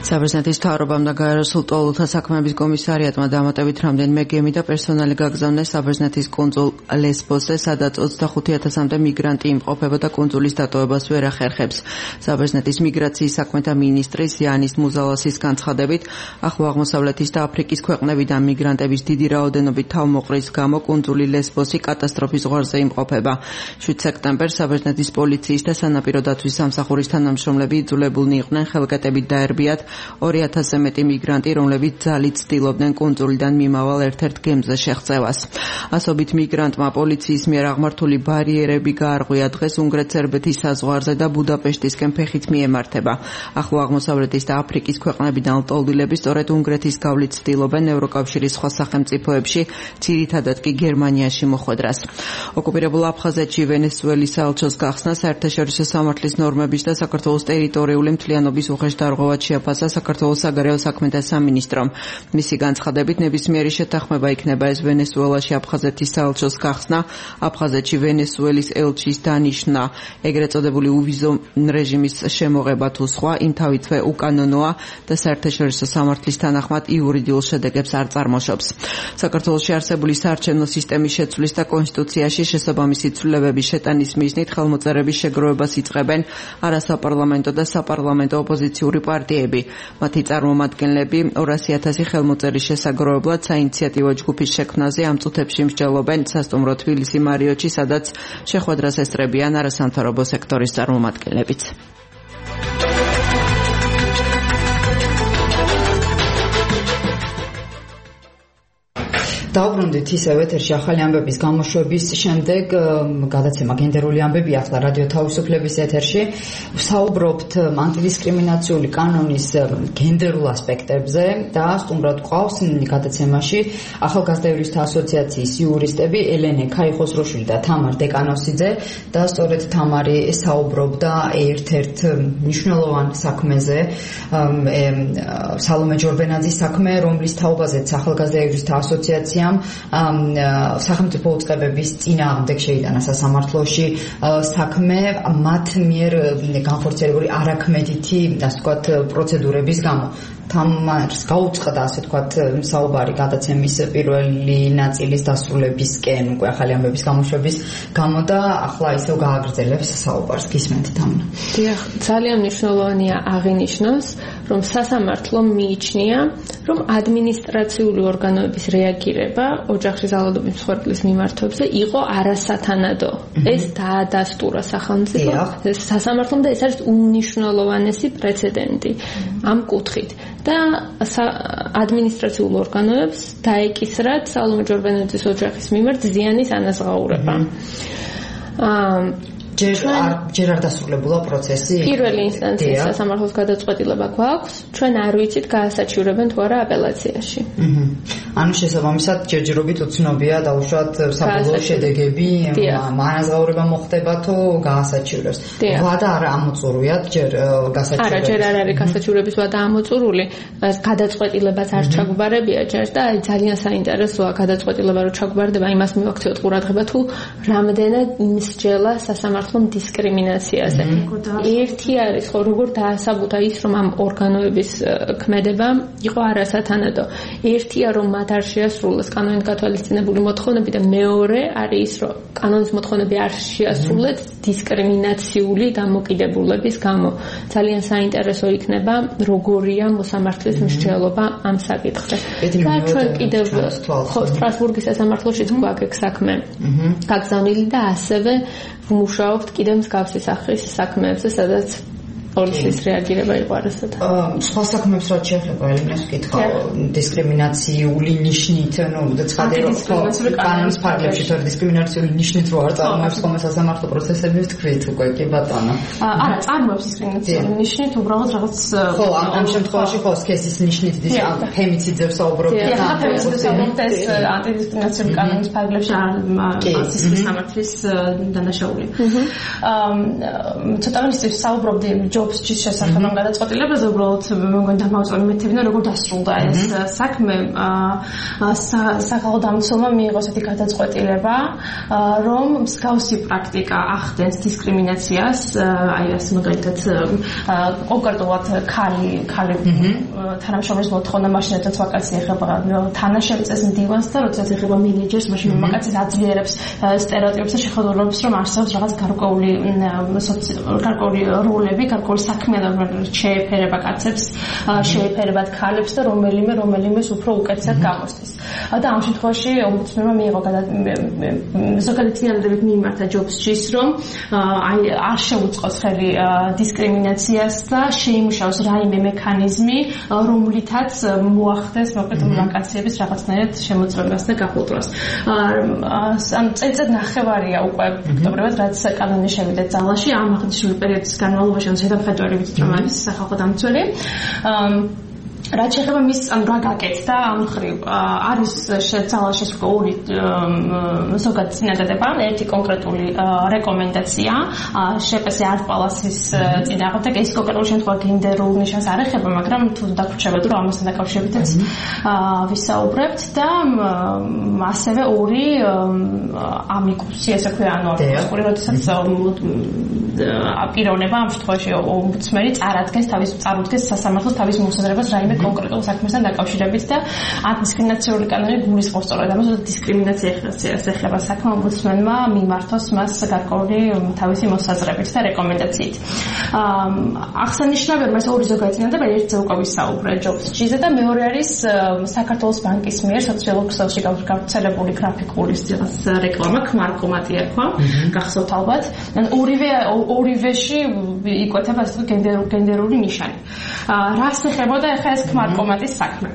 საბერძნეთის მთავრობამ და გაეროსულ ტოლულთა საქმეების კომისარიატმა დამატებით რამდენიმე გემი და პერსონალი გაგზავნეს საბერძნეთის კუნძულ ლესბოსზე, სადაც ოცდახუთი ათასამდე მიგრანტი იმყოფება და კუნძულის დატოვებას ვერ ახერხებს. საბერძნეთის მიგრაციის საქმეთა მინისტრის იანის მუზალასის განცხადებით, ახლო აღმოსავლეთის და აფრიკის ქვეყნებიდან მიგრანტების დიდი რაოდენობით თავმოყრის გამო კუნძული ლესბოსი კატასტროფის ზღვარზე იმყოფება. შვიდ სექტემბერს საბერძნეთის პოლიციის და სანაპირო დაცვის სამსახურის თანამშრომლები იძულებულნი იყვნენ ხელკეტებით დაერბიათ ორი ათასზე მეტი მიგრანტი, რომლებიც ძალით ცდილობდნენ კუნძულიდან მიმავალ ერთ-ერთ გემზე შეღწევას. ასობით მიგრანტმა პოლიციის მიერ აღმართული ბარიერები გაარღვია დღეს უნგრეთ-სერბეთის საზღვარზე და ბუდაპეშტისკენ ფეხით მიემართება. ახლო აღმოსავლეთის და აფრიკის ქვეყნებიდან ლტოლვილები სწორედ უნგრეთის გავლით ცდილობენ ევროკავშირის სხვა სახელმწიფოებში, ძირითადად კი გერმანიაში მოხვედრას. ოკუპირებულ აფხაზეთში ვენესუელის საელჩოს გახსნა საერთაშორისო სამართლის ნორმების და საქართველოს ტერიტორიული მთლიანობის უხეშ დარღვევად შეაფასა საქართველოს საგარეო საქმეთა სამინისტრომ. მისი განცხადებით, ნებისმიერი შეთანხმება იქნება ეს ვენესუელაში აფხაზეთის საელჩოს გახსნა, აფხაზეთში ვენესუელის ელჩის დანიშვნა, ეგრეთ წოდებული უვიზო რეჟიმის შემოღება თუ სხვა, იმთავითვე უკანონოა და საერთაშორისო სამართლის თანახმად იურიდიულ შედეგებს არ წარმოშობს. საქართველოში არსებული საარჩევნო სისტემის შეცვლის და კონსტიტუციაში შესაბამისი ცვლილებების შეტანის მიზნით ხელმოწერების შეგროვებას იწყებენ არასაპარლამენტო და საპარლამენტო ოპოზიციური პარტიები. მათი წარმომადგენლები ორასი ათასი ხელმოწერის შესაგროვებლად საინიციატივო ჯგუფის შექმნაზე ამ წუთებში მსჯელობენ სასტუმრო თბილისი მარიოტში, სადაც შეხვედრას ესწრებიან არასამთავრობო სექტორის წარმომადგენლებიც. დავბრუნდით ისევ ეთერში ახალი ამბების გამოშვების შემდეგ გადაცემა გენდერული ამბები ახლა რადიო თავისუფლების ეთერში. ვსაუბრობთ ანტიდისკრიმინაციული კანონის გენდერულ ასპექტებზე და სტუმრად გვყავს გადაცემაში ახალგაზრდა იურისტთა ასოციაციის იურისტები ელენე ქაიხოსროშვილი და თამარ დეკანოვსიძე და სწორედ თამარი საუბრობდა ერთ-ერთ მნიშვნელოვან საქმეზე, სალომე ჯორბენაძის საქმე, რომლის თაობაზეც ახალგაზრდა იურისტთა ასოციაცია სახელმწიფო უწყებების წინააღმდეგ შეიტანა სასამართლოში საქმე მათ მიერ განხორციელებული არაქმედითი, ასე ვთქვათ, პროცედურების გამო. თამარს გაუწყდა, ასე ვთქვათ, საუბარი გადაცემის პირველი ნაწილის დასრულებისკენ, უკვე ახალი ამბების გამოშვების გამო და ახლა ისევ გააგრძელებს საუბარს. გისმენთ თამარ. დიახ, ძალიან მნიშვნელოვანია აღინიშნოს, რომ სასამართლომ მიიჩნია, რომ ადმინისტრაციული ორგანოების რეაგირება ოჯახში ზალადობის მსხვერპლის მიმართვებზე იყო არასათანადო. ეს დაადასტურა სახელმწიფო სასამართლომ და ეს არის უმნიშვნელოვანესი პრეცედენტი ამ კუთხით. და ადმინისტრაციულ ორგანოებს დაეკისრათ სალომე ჯორბენაძის ოჯახის მიმართ ზიანის ანაზღაურება. აა ჯერ არ დასრულებულა პროცესი. პირველი ინსტანციის სასამართლოს გადაწყვეტილება გვაქვს, ჩვენ არ ვიცით გაასაჩივრებენ თუ არა აპელაციაში. ანუ შესაბამისად ჯერჯერობით უცნობია დაუშვათ საბოლოო შედეგები, ანაზღაურება მოხდება თუ გაასაჩივრებს. ვადა არ ამოწურვიათ ჯერ გასაჩივრებას. არა, ჯერ არ არის გასაჩივრების ვადა ამოწურული, გადაწყვეტილებაც არ ჩაგვბარებია ჯერ და ძალიან საინტერესოა გადაწყვეტილება რო ჩაგვბარდება, იმას მივაქციოთ ყურადღება თუ რამდენად იმსჯელა სასამართლო დისკრიმინაციაზე. ერთი არის ხო როგორ დაასაბუთა ის, რომ ამ ორგანოების ქმედება იყო არასათანადო. ერთია რომ მათ არ შეასრულეს კანონით გათვალისწინებული მოთხოვნები და მეორე არის ის, რომ კანონის მოთხოვნები არ შეასრულეს დისკრიმინაციული დამოკიდებულების გამო. ძალიან საინტერესო იქნება როგორია მოსამართლის მსჯელობა ამ საკითხზე. და ჩვენ კიდევ ხო სტრასბურგის სასამართლოშიც გვაქვს ეგ საქმე გაგზავნილი და ასევე ვმუშაობთ კიდევ მსგავსი სახის საქმეებზე, სადაც პოლიციის რეაგირება იყო არასათანადო. სხვა საქმეებს რაც შეეხება ელენეს ვკითხავ, დისკრიმინაციული ნიშნით, ну, ცხადია რომ კანონის ფარგლებში თორე დისკრიმინაციული ნიშნით რო არ წარმოებს ხოლმე სასამართლო პროცესები, თქვით უკვე კი ბატონო. არა, წარმოებს დისკრიმინაციული ნიშნით, უბრალოდ რაღაც ხო, ამ შემთხვევაში ხო სქესის ნიშნით ფემიციძებს საუბრობთ და ეს ანტიდისკრიმინაციული კანონის ფარგლებში არ სასამართლის დანაშაული. აა ცოტა ისე საუბრობდი ჯობს-ის შესახებ ამ გადაწყვეტილებაზე უბრალოდ მე მგონი დამავწონე მეთევინა როგორ დასრულდა ეს საქმე სახალხო დამცველმა მიიღო ესეთი გადაწყვეტილება რომ მსგავსი პრაქტიკა ახდენს დისკრიმინაციას აი ეს მაგალითად კონკრეტულად ქალი ქალი თანამშრომლის მოთხოვნა მაშინაც ვაკანსია ეხება თანაშემწეს წესის დივანს და როდესაც ეხება მენეჯერს მაშინ მამაკაცის აძლიერებს სტერეოტიპებს და შეხედულობებს რომ არსებობს რაღაც გარკვეული გარკვეული როლები, გარკვეული საქმიანობა შეეფერება კაცებს, შეეფერებათ ქალებს და რომელიმე რომელიმეს უფრო უკეთესად გამოსდის. და ამ შემთხვევაში ომბუდსმენმა მიიღო ზოგადი წინადადებით მიმართა ჯობს-ის რომ აი არ შეუწყოს ხელი დისკრიმინაციას და შეიმუშაოს რაიმე მექანიზმი, რომლითაც მოახდეს მოკლედ ვაკანსიების რაღაცნაირად შემოწმებას და გაფილტროს. ამ წელიწად ნახევარია უკვე ფაქტობრივად რაც კანონი შევიდა ძალაში ამ აღნიშნული პერიოდის განმავლობაში ზედამხედველი ვიცით რომ არის სახალხო დამცველი. რაც შეეხება მის ან რა გაკეთდა ამ ხრივ არის ძალაში ორი ზოგადი წინადადება, ერთი კონკრეტული რეკომენდაცია შეპესე არტ-პალასის წინააღმდეგ ეს კონკრეტული შემთხვევა გენდერულ ნიშანს არ ეხება, მაგრამ თუ დაგვრჩებათ რომ ამასთან დაკავშირებითაც ვისაუბრებთ და ასევე ორი ამიკუსი ესე ქვია ანუ არტ-პალასური როდესაც აპიროვნება ამ შემთხვევაში ომბუდსმენი წარადგენს თავის წარუდგეს სასამართლოს თავის მოსაზრებას რაიმე კონკრეტულ საქმესთან დაკავშირებით და ამ დისკრიმინაციული კანონი გულისხმობს სწორედ ამას, რომ დისკრიმინაცია ეხება საქმე ომბუდსმენმა მიმართოს მას გარკვეული თავისი მოსაზრებით და რეკომენდაციით. აღსანიშნავია, რომ ეს ორი ზოგადი წინადადება ერთზე უკვე ვისაუბრე ჯობს-ისზე და მეორე არის საქართველოს ბანკის მიერ სოციალურ ქსელში გავრცელებული გრაფიკული რაღაც რეკლამა ქმარ-კომატი ერქვა, გახსოვთ ალბათ. ორივე ორივეში იკვეთება ეს გენდერული ნიშანი. რას ეხებოდა ახლა ეს ქმარ-კომატის საქმე?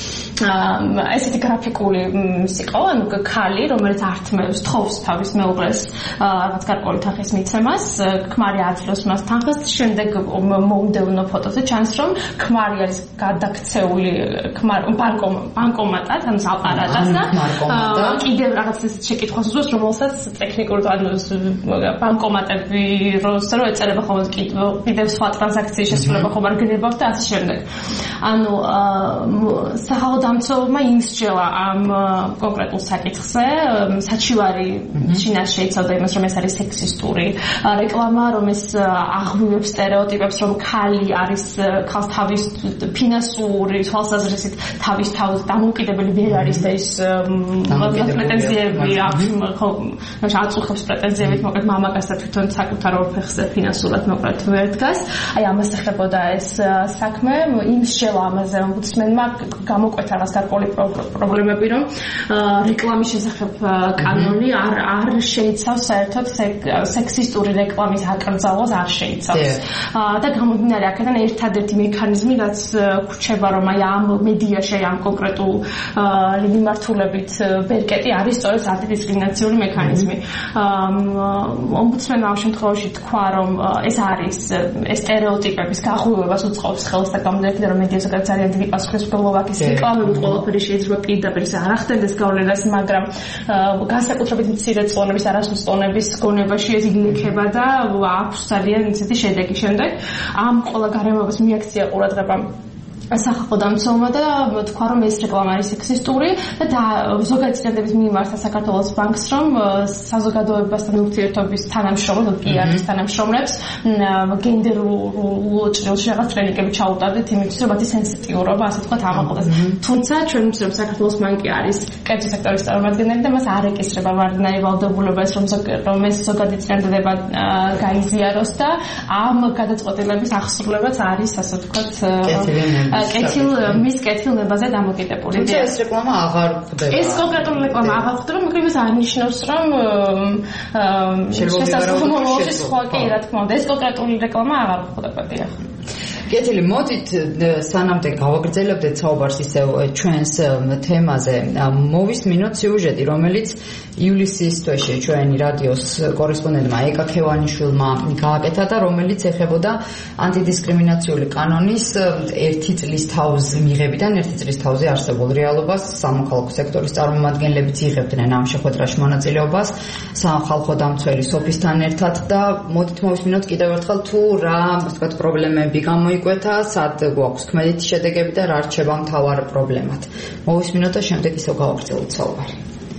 ესეთი გრაფიკული სიყო, ანუ ქალი, რომელიც ართმევს, თხოვს თავის მეუღლეს რაღაც გარკვეული თანხის მიცემას, ქმარი აძლევს მას თანხას, შემდეგ მომდევნო ფოტოზე ჩანს, რომ ქმარი არის გადაქცეული ბანკომატად, ანუ აპარატად და კიდევ რაღაც ეს შეკითხვას უძღვეს, რომელსაც ტექნიკურად ანუ ბანკომატები როს რო ეწერება ხოლმე კიდევ სხვა ტრანზაქციის შესრულება ხომ არ გნებავთ და ასე შემდეგ. ანუ სახალხო დამცველმა იმსჯელა ამ კონკრეტულ საკითხზე, საჩივარი შინას შეიცავდა იმას, რომ ეს არის სექსისტური რეკლამა, რომ ეს აღვივებს სტერეოტიპებს, რომ ქალი არის ქალს თავის ფინანსური თვალსაზრისით თავის თავის დამოუკიდებელი ვერ არის და ის პრეტენზიები აქვს, აწუხებს პრეტენზიებით, მოკლედ მამაკაცს და თვითონ საკუთარ ორფეხზე ფინანსურად მოკლედ ვერ დგას. აი ამას ეხებოდა ეს საქმე, იმსჯელა ამაზე ომბუდსმენმა გამოკვეთა რაღაც გარკვეული პრობლემები, რომ რეკლამის შესახებ კანონი არ არ შეიცავს საერთოდ სექსისტური რეკლამის აკრძალვას არ შეიცავს. და გამომდინარე აქედან ერთადერთი მექანიზმი, რაც გვრჩება, რომ აი ამ მედიაში ამ კონკრეტულ მიმართულებით ბერკეტი არის სწორედ ანტიდისკრიმინაციული მექანიზმი. ომბუდსმენმა ამ შემთხვევაში თქვა, რომ ეს არის ეს სტერეოტიპების გაღვივებას უწყობს ხელს და გამომდინარე, რომ მედიაზე ძალიან დიდი პასუხისმგებლობა აქვს რეკლამები ყველაფერი შეიძლება პირდაპირ არ ახდენდეს გავლენას, მაგრამ განსაკუთრებით მცირე წონების, არასრულ წონების გონებაში ეს იგლიქება და აქვს ძალიან ისეთი შედეგი. შემდეგ ამ ყველა გარემოების მიაქცია ყურადღება სახალხო დამცველმა და თქვა, რომ ეს რეკლამა არის სექსისტური და ზოგადი წინადადების მიმართა საქართველოს ბანკს, რომ საზოგადოებასთან ურთიერთობის თანამშრომლებს, პი არის თანამშრომლებს გენდერულ ჭრილში რაღაც ტრენინგები ჩაუტარდეთ იმისთვის, რომ მათი სენსიტიურობა, ასე ვთქვათ, ამაყობდეს. თუმცა ჩვენ ვიცით, რომ საქართველოს ბანკი არის კერძო სექტორის წარმომადგენელი და მას არ ეკისრება ვარდნარი ვალდებულება ეს, რომ ეს ზოგადი წინადადება გაიზიაროს და ამ გადაწყვეტილების აღსრულებაც არის, ასე ვთქვათ, კეთილ მის კეთილნებაზე დამოკიდებული. თუმცა ეს რეკლამა აღარ ხდება. ეს კონკრეტული რეკლამა აღარ ხდება, მაგრამ ეს არ ნიშნავს, რომ შესაძლოა სხვა კი რა თქმა უნდა, ეს კონკრეტული რეკლამა აღარ ხდება. კეთილი, მოდით სანამდე გავაგრძელებდეთ საუბარს ისევ ჩვენს თემაზე. მოვისმინოთ სიუჟეტი, რომელიც ივლისის თვეში ჩვენი რადიოს კორესპონდენტმა ეკა ქევანიშვილმა გააკეთა და რომელიც ეხებოდა ანტიდისკრიმინაციული კანონის ერთი წლის თავის მიღებიდან ერთი წლის თავზე არსებულ რეალობას. სამოქალაქო სექტორის წარმომადგენლებიც იღებდნენ ამ შეხვედრაში მონაწილეობას სამხალხო დამცველი სოფისთან ერთად და მოდით მოვისმინოთ კიდევ ერთხელ თუ რა ასე ვთქვათ პრობლემები გამოიკვეთა, სად გვაქვს ქმედითი შედეგები და რა რჩება მთავარ პრობლემად. მოვისმინოთ და შემდეგ ისევ გავაგრძელოთ საუბარი.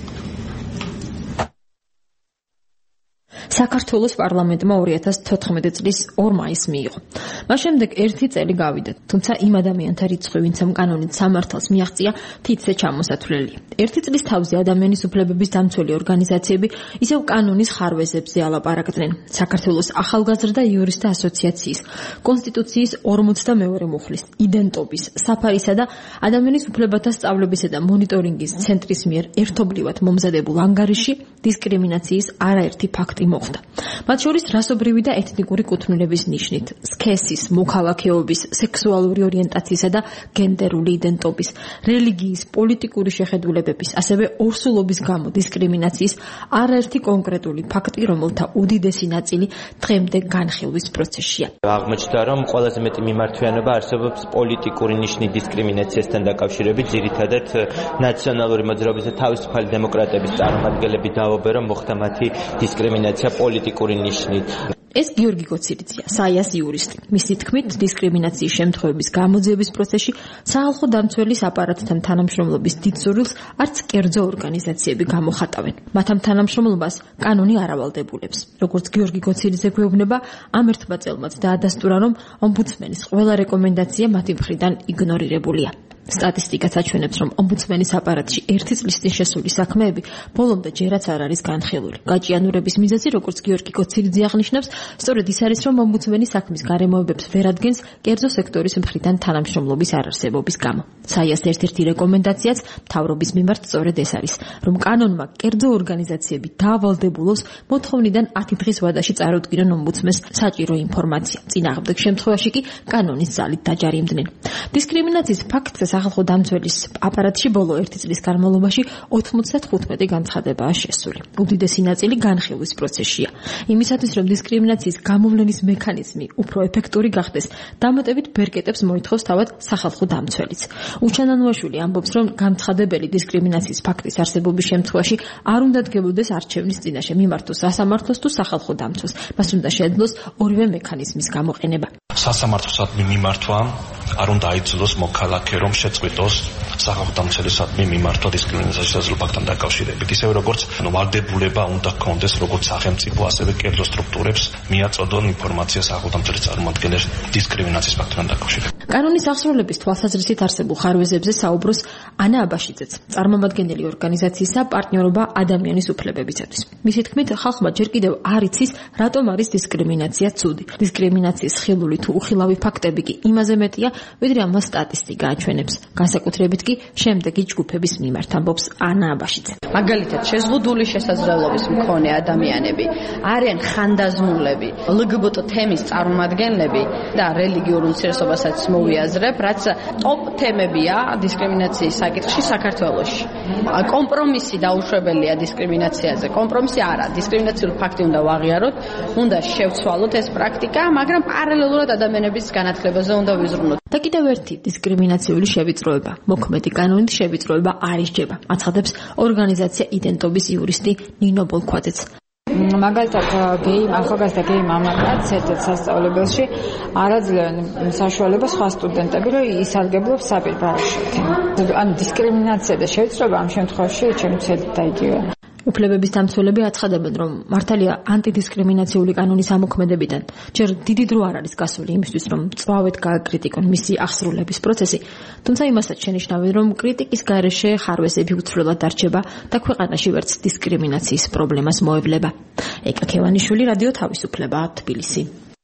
საქართველოს პარლამენტმა ორი ათას თოთხმეტი წლის ორ მაისს მიიღო. მას შემდეგ ერთი წელი გავიდა, თუმცა იმ ადამიანთა რიცხვი, ვინც ამ კანონით სამართალს მიაღწია, თითზე ჩამოსათვლელია. ერთი წლის თავზე ადამიანის უფლებების დამცველი ორგანიზაციები ისევ კანონის ხარვეზებზე ალაპარაკდნენ. საქართველოს ახალგაზრდა იურისტთა ასოციაციის, კონსტიტუციის ორმოცდამეორე მუხლის, იდენტობის, საფარისა და ადამიანის უფლებათა სწავლებისა და მონიტორინგის ცენტრის მიერ ერთობლივად მომზადებულ ანგარიში დისკრიმინაციის არაერთი ფაქტი მოხდა. მათ შორის რასობრივი და ეთნიკური კუთვნილების ნიშნით, სქესის, მოქალაქეობის, სექსუალური ორიენტაციისა და გენდერული იდენტობის, რელიგიის, პოლიტიკური შეხედულებების, ასევე ორსულობის გამო დისკრიმინაციის არაერთი კონკრეტული ფაქტი, რომელთა უდიდესი ნაწილი დღემდე განხილვის პროცესშია. აღმოჩნდა, რომ ყველაზე მეტი მიმართვიანობა არსებობს პოლიტიკური ნიშნის დისკრიმინაციასთან დაკავშირებით, ძირითადად ნაციონალური მოძრაობის და თავისუფალი დემოკრატების წარმომადგენლები დაობენ, რომ მოხდა მათი დისკრიმინაცია პოლიტიკური ნიშნით. ეს გიორგი გოცირიცია, საიას იურისტი. მისი თქმით, დისკრიმინაციის შემთხვევების გამოძიების პროცესში საალხო დამცველის აპარატთან თანამშრომლობის დიდ სურვილს არც კერძო ორგანიზაციები გამოხატავენ. მათ ამ თანამშრომლობას კანონი არ ავალდებულებს. როგორც გიორგი გოცირიძე გვეუბნება, ამ ერთმა წელმაც დაადასტურა, რომ ომბუდსმენის ყველა რეკომენდაცია მათი მხრიდან იგნორირებულია. სტატისტიკაც აჩვენებს, რომ ომბუდსმენის აპარატში ერთი წლის წინ შესული საქმეები ბოლომდე ჯერაც არ არის განხილული. გაჭიანურების მიზეზი, როგორც გიორგი გოცირიძე აღნიშნავს, სწორედ ის არის, რომ ომბუდსმენი საქმის გარემოებებს ვერ ადგენს კერძო სექტორის მხრიდან თანამშრომლობის არარსებობის გამო. საიას ერთ-ერთი რეკომენდაციაც მთავრობის მიმართ სწორედ ეს არის, რომ კანონმა კერძო ორგანიზაციები დაავალდებულოს მოთხოვნიდან ათი დღის ვადაში წარუდგინონ ომბუდსმენს საჭირო ინფორმაცია. წინააღმდეგ შემთხვევაში კი კანონის ძალით დაჯარიმდნენ. დისკრიმინაციის ფაქტზე სახალხო დამცველის აპარატში ბოლო ერთი წლის განმავლობაში ოთხმოცდათხუთმეტი განცხადებაა შესული. უდიდესი ნაწილი განხილვის პროცესშია. იმისათვის, რომ დისკრიმინაციის გამოვლენის მექანიზმი უფრო ეფექტური გახდეს, დამატებით ბერკეტებს მოითხოვს თავად სახალხო დამცველიც. უჩანანუაშვილი ამბობს, რომ განცხადებელი დისკრიმინაციის ფაქტის არსებობის შემთხვევაში არ უნდა დგებოდეს არჩევნის წინაშე მიმართოს სასამართლოს თუ სახალხო დამცველს. მას უნდა შეეძლოს ორივე მექანიზმის გამოყენება. სასამართლოსადმი მიმართვა არ უნდა აიძულოს მოქალაქე, რომ შეწყვიტოს სახალხო დამცველისადმი მიმართვა დისკრიმინაციის შესაძლებლობასთან დაკავშირებით. ისევე როგორც ვალდებულება უნდა ჰქონდეს როგორც სახელმწიფო, ასევე კერძო სტრუქტურებს მიაწოდონ ინფორმაცია სახალხო დამცველის წარმომადგენლებს დისკრიმინაციის ფაქტთან დაკავშირებით. კანონის აღსრულების თვალსაზრისით არსებულ ხარვეზებზე საუბრობს ანა აბაშიძეც, წარმომადგენელი ორგანიზაციისა პარტნიორობა ადამიანის უფლებებისათვის. მისი თქმით, ხალხმა ჯერ კიდევ არ იცის, რატომ არის დისკრიმინაცია ცუდი. დისკრიმინაციის ხილული თუ უხილავი ფაქტები კი იმაზე მეტია, ვიდრე ამას სტატისტიკა აჩვენებს. განსაკუთრებით კი შემდეგი ჯგუფების მიმართ ამბობს ანა აბაშიძე. მაგალითად, შეზღუდული შესაძლებლობის მქონე ადამიანები, არიან ხანდაზმულები, ლგბტ თემის წარმომადგენლები და რელიგიურ უმცირესობასაც მოვიაზრებ, რაც ტოპ თემებია დისკრიმინაციის საკითხში საქართველოში. კომპრომისი დაუშვებელია დისკრიმინაციაზე. კომპრომისი არა, დისკრიმინაციული ფაქტი უნდა ვაღიაროთ, უნდა შევცვალოთ ეს პრაქტიკა, მაგრამ პარალელურად ადამიანების განათლებაზე უნდა ვიზრუნოთ. და კიდევ ერთი დისკრიმინაციული შევიწროება, მოქმედი კანონით შევიწროება არ ისჯება. აცხადებს ორგანიზაცია იდენტობის იურისტი ნინო ბოლქვაძეც. მაგალითად, გეი, ახალგაზრდა გეი მამაკაც ერთ-ერთ სასწავლებელში არ აძლევენ საშუალებას სხვა სტუდენტები, რომ ისარგებლოს საპირბარაშით. ანუ დისკრიმინაცია და შევიწროება ამ შემთხვევაში შემცველით დაიგივე. უფლებების დამცველები აცხადებენ, რომ მართალია ანტიდისკრიმინაციული კანონის ამოქმედებიდან ჯერ დიდი დრო არ არის გასული იმისთვის, რომ მწვავედ გააკრიტიკონ მისი აღსრულების პროცესი, თუმცა იმასაც შენიშნავენ, რომ კრიტიკის გარეშე ხარვეზები უცვლელად დარჩება და ქვეყანაში ვერც დისკრიმინაციის პრობლემას მოევლება. ეკა ქევანიშვილი, რადიო თავისუფლება, თბილისი.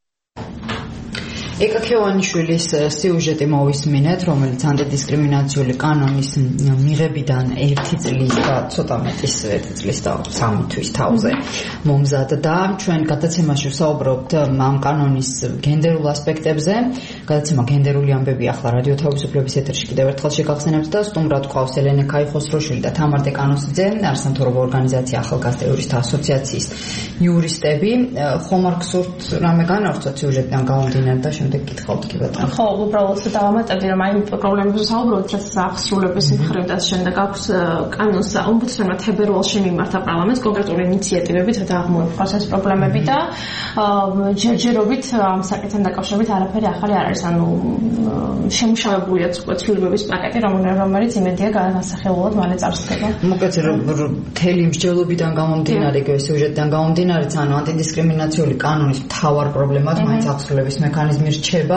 ეკა ქევანიშვილის სიუჟეტი მოვისმინეთ, რომელიც ანტიდისკრიმინაციული კანონის მიღებიდან ერთი წლის და ცოტა მეტის ერთი წლის და სამი თვის თავზე მომზადდა. ჩვენ გადაცემაში ვსაუბრობთ ამ კანონის გენდერულ ასპექტებზე. გადაცემა გენდერული ამბები ახლა რადიო თავისუფლების ეთერში კიდევ ერთხელ შეგახსენებთ და სტუმრად გვყავს ელენე ქაიხოსროშვილი და თამარ დეკანოსიძე, არასამთავრობო ორგანიზაცია ახალგაზრდა იურისტთა ასოციაციის იურისტები. ხომ არ გსურთ რამე განავრცოთ სიუჟეტიდან გამომდინარე და შემდეგ გითხავთ კი ბატონო. ხო, უბრალოდ დავამატებდი რომ აი პრობლემებზე საუბრობთ, რაც აღსრულების მხრივ და შემდეგ აქვს კანონს ომბუდსმენმა თებერვალში მიმართა პარლამენტს კონკრეტული ინიციატივებით და აღმოიფხვრას ეს პრობლემები და ჯერჯერობით ამ საკითხთან დაკავშირებით არაფერი ახალი არ არის, ანუ შემუშავებულია ცვლილებების პაკეტი, რომელიც იმედია განსახილველად მალე წარსდება. მოკლედ მთელი მსჯელობიდან გამომდინარე, იგივე სიუჟეტიდან გამომდინარე, ანუ ანტიდისკრიმინაციული კანონის მთავარ პრობლემად მაინც აღსრულების მექანიზმი რჩება,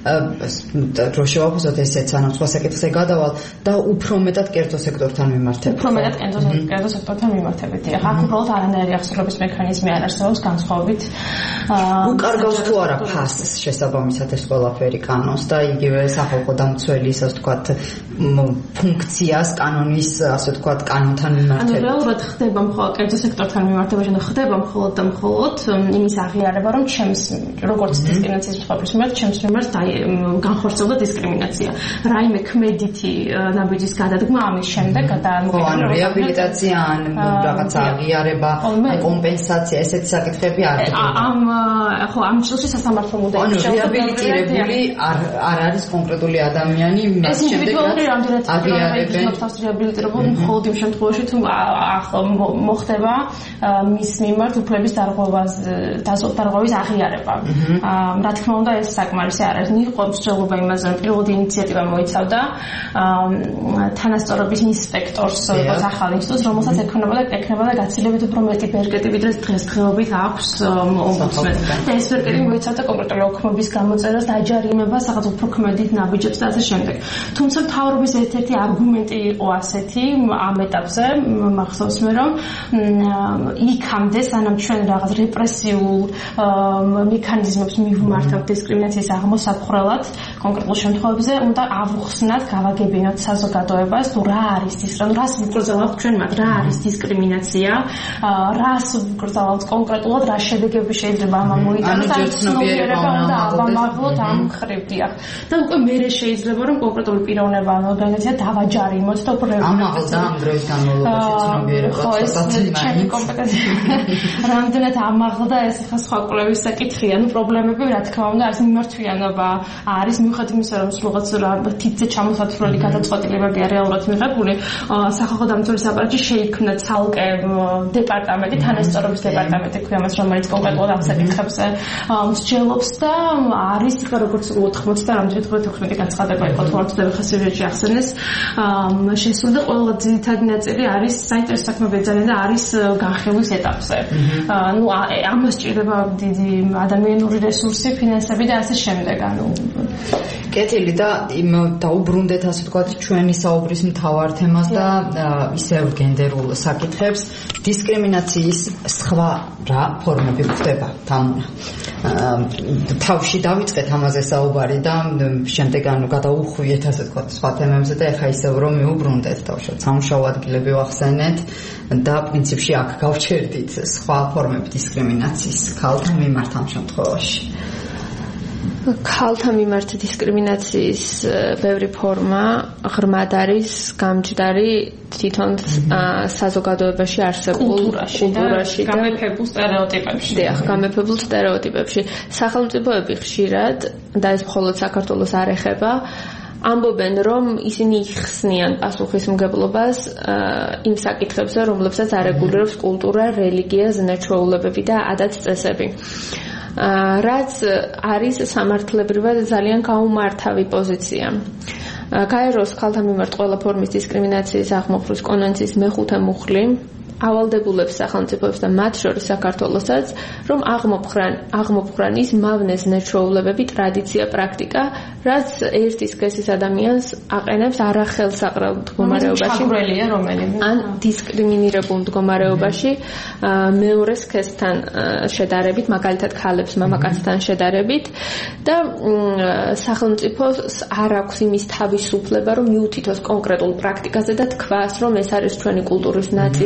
რო შევაფასოთ ესეც, ანუ სხვა საკითხზე გადავალ და უფრო მეტად კერძო სექტორთან მიმართებით. უფრო მეტად კერძო სექტორთან მიმართებით. ახლა უბრალოდ არანაირი აღსრულების მექანიზმი არ არსებობს განსხვავებით. უკარგავს თუ არა ფასს შესაბამისად ეს ყველაფერი კანონს და იგივე სახალხო დამცველი, ასე ვთქვათ, ფუნქციას კანონის, ასე ვთქვათ, კანონთან მიმართებით. ანუ რეალურად ხდება მხოლოდ კერძო სექტორთან მიმართებაში და ხდება მხოლოდ და მხოლოდ იმის აღიარება, რომ ჩემს როგორც დისკრიმინაციის მსხვერპლის მიმართ, ჩემს მიმართ განხორციელდა დისკრიმინაცია. რაიმე ქმედითი ნაბიჯის გადადგმა ამის შემდეგ და ანუ რეაბილიტაცია ან რაღაცა აღიარება, კომპენსაცია, ესეთი საკითხები არ ხდება. ამ ხო ამ წელს სასამართლო მოდელი ანუ რეაბილიტირებული არ არ არის კონკრეტული ადამიანი მას შემდეგ რამდენად აღიარებენ რეაბილიტირებული მხოლოდ იმ შემთხვევაში თუ ახლა მოხდება მის მიმართ უფლების დარღვევაზე დაზოგადების აღიარება. რა თქმა უნდა ეს საკმარისი არ არის. მიიღო მსჯელობა იმაზე რომ პირველი ინიციატივა მოიცავდა თანასწორობის ინსპექტორს როგორც ახალ ინსტიტუტს, რომელსაც ექნებოდა ექნებოდა გაცილებით უფრო მეტი ბერკეტი ვიდრე დღესდღეობით აქვს ომბუდსმენს. და ეს ბერკეტი მოიცავდა კონკრეტული ოქმების გამოწერას, დაჯარიმებას, რაღაც უფრო ქმედით ნაბიჯებს და ასე შემდეგ. თუმცა მთავრობის ერთ-ერთი არგუმენტი იყო ასეთი ამ ეტაპზე, მახსოვს მე რომ იქამდე სანამ ჩვენ რაღაც რეპრესიულ მექანიზმებს მივმართავთ დისკრიმინაციის აღმოსაფხრელად კონკრეტულ შემთხვევებზე, უნდა ავუხსნათ, გავაგებინოთ საზოგადოებას, თუ რა არის ის, რა რას ვიკრძალავთ ჩვენ მათ, რა არის დისკრიმინაცია, რას ვიკრძალავთ კონკრეტულად, რა შედეგები შეიძლება ამან მოიტანოს, ან ცნობიერება უნდა ავამაღლოთ ამ ხრივდია. და უკვე მერე შეიძლება რომ კონკრეტული პიროვნება ან ორგანიზაცია დავაჯარიმოთ და უფრო ამაღლდა ამ დროის განმავლობაში ცნობიერება ჩემი კომპეტენცია. რამდენად ამაღლდა ეს ხა სხვა კვლევის საკითხია, ну პრობლემები რა თქმა უნდა არის მიმართვიანობა, არის მიუხედავად იმისა რომ რაღაც რა თითზე ჩამოსათვლელი გადაწყვეტილებები არ რეალურად მიღებული, სახალხო დამცველის აპარატში შეიქმნა ცალკე დეპარტამენტი, თანასწორობის დეპარტამენტი ქვია მას, რომელიც კონკრეტულად ამ საკითხებზე მსჯელობს და არის როგორც ოთხმოცი და რამდენიმე თხუთმეტი განცხადება იყო თუ არ ვთქვი ხასიათში ახსენეს შესული და ყველა ძირითადი ნაწილი არის საინტერესო საქმეები ძალიან და არის განხილვის ეტაპზე. ну ამას ჭირდება დიდი ადამიანური რესურსი, ფინანსები და ასე შემდეგ. ანუ კეთილი და იმ დაუბრუნდეთ ასე ვთქვათ ჩვენი საუბრის მთავარ თემას და ისევ გენდერულ საკითხებს. დისკრიმინაციის სხვა რა ფორმები გვხვდება თამუნა. თავში დავიწყეთ ამაზე საუბარი და შემდეგ ანუ გადაუხვიეთ ასე ვთქვათ სხვა თემებზე და ეხა ისევ რომ მიუბრუნდეთ თავშოთ სამუშაო ადგილები ვახსენეთ და პრინციპში აქ გავჩერდით სხვა ფორმები დისკრიმინაციის ქალთა მიმართ ამ შემთხვევაში. ქალთა მიმართ დისკრიმინაციის ბევრი ფორმა ღრმად არის გამჯდარი თვითონ საზოგადოებაში არსებულ კულტურაში და გამეფებულ სტერეოტიპებში. დიახ, გამეფებულ სტერეოტიპებში. სახელმწიფოები ხშირად და ეს მხოლოდ საქართველოს არ ეხება ამბობენ, რომ ისინი იხსნიან პასუხისმგებლობას იმ საკითხებზე, რომლებსაც არეგულირებს კულტურა, რელიგია, ზნე-ჩვეულებები და ადათ-წესები. რაც არის სამართლებრივად ძალიან გაუმართავი პოზიცია. გაეროს ქალთა მიმართ ყველა ფორმის დისკრიმინაციის აღმოფხვის კონვენციის მეხუთე მუხლი ავალდებულებს სახელმწიფოებს და მათ შორის საქართველოსაც, რომ აღმოფხრან აღმოფხრან ის მავნე ზნე-ჩვეულებები, ტრადიცია, პრაქტიკა, რაც ერთი სქესის ადამიანს აყენებს არახელსაყრელ მდგომარეობაში, ან დისკრიმინირებულ მდგომარეობაში მეორე სქესთან შედარებით, მაგალითად ქალებს მამაკაცთან შედარებით და სახელმწიფოს არ აქვს იმის თავისუფლება, რომ მიუთითოს კონკრეტულ პრაქტიკაზე და თქვას, რომ ეს არის ჩვენი კულტურის ნაწილი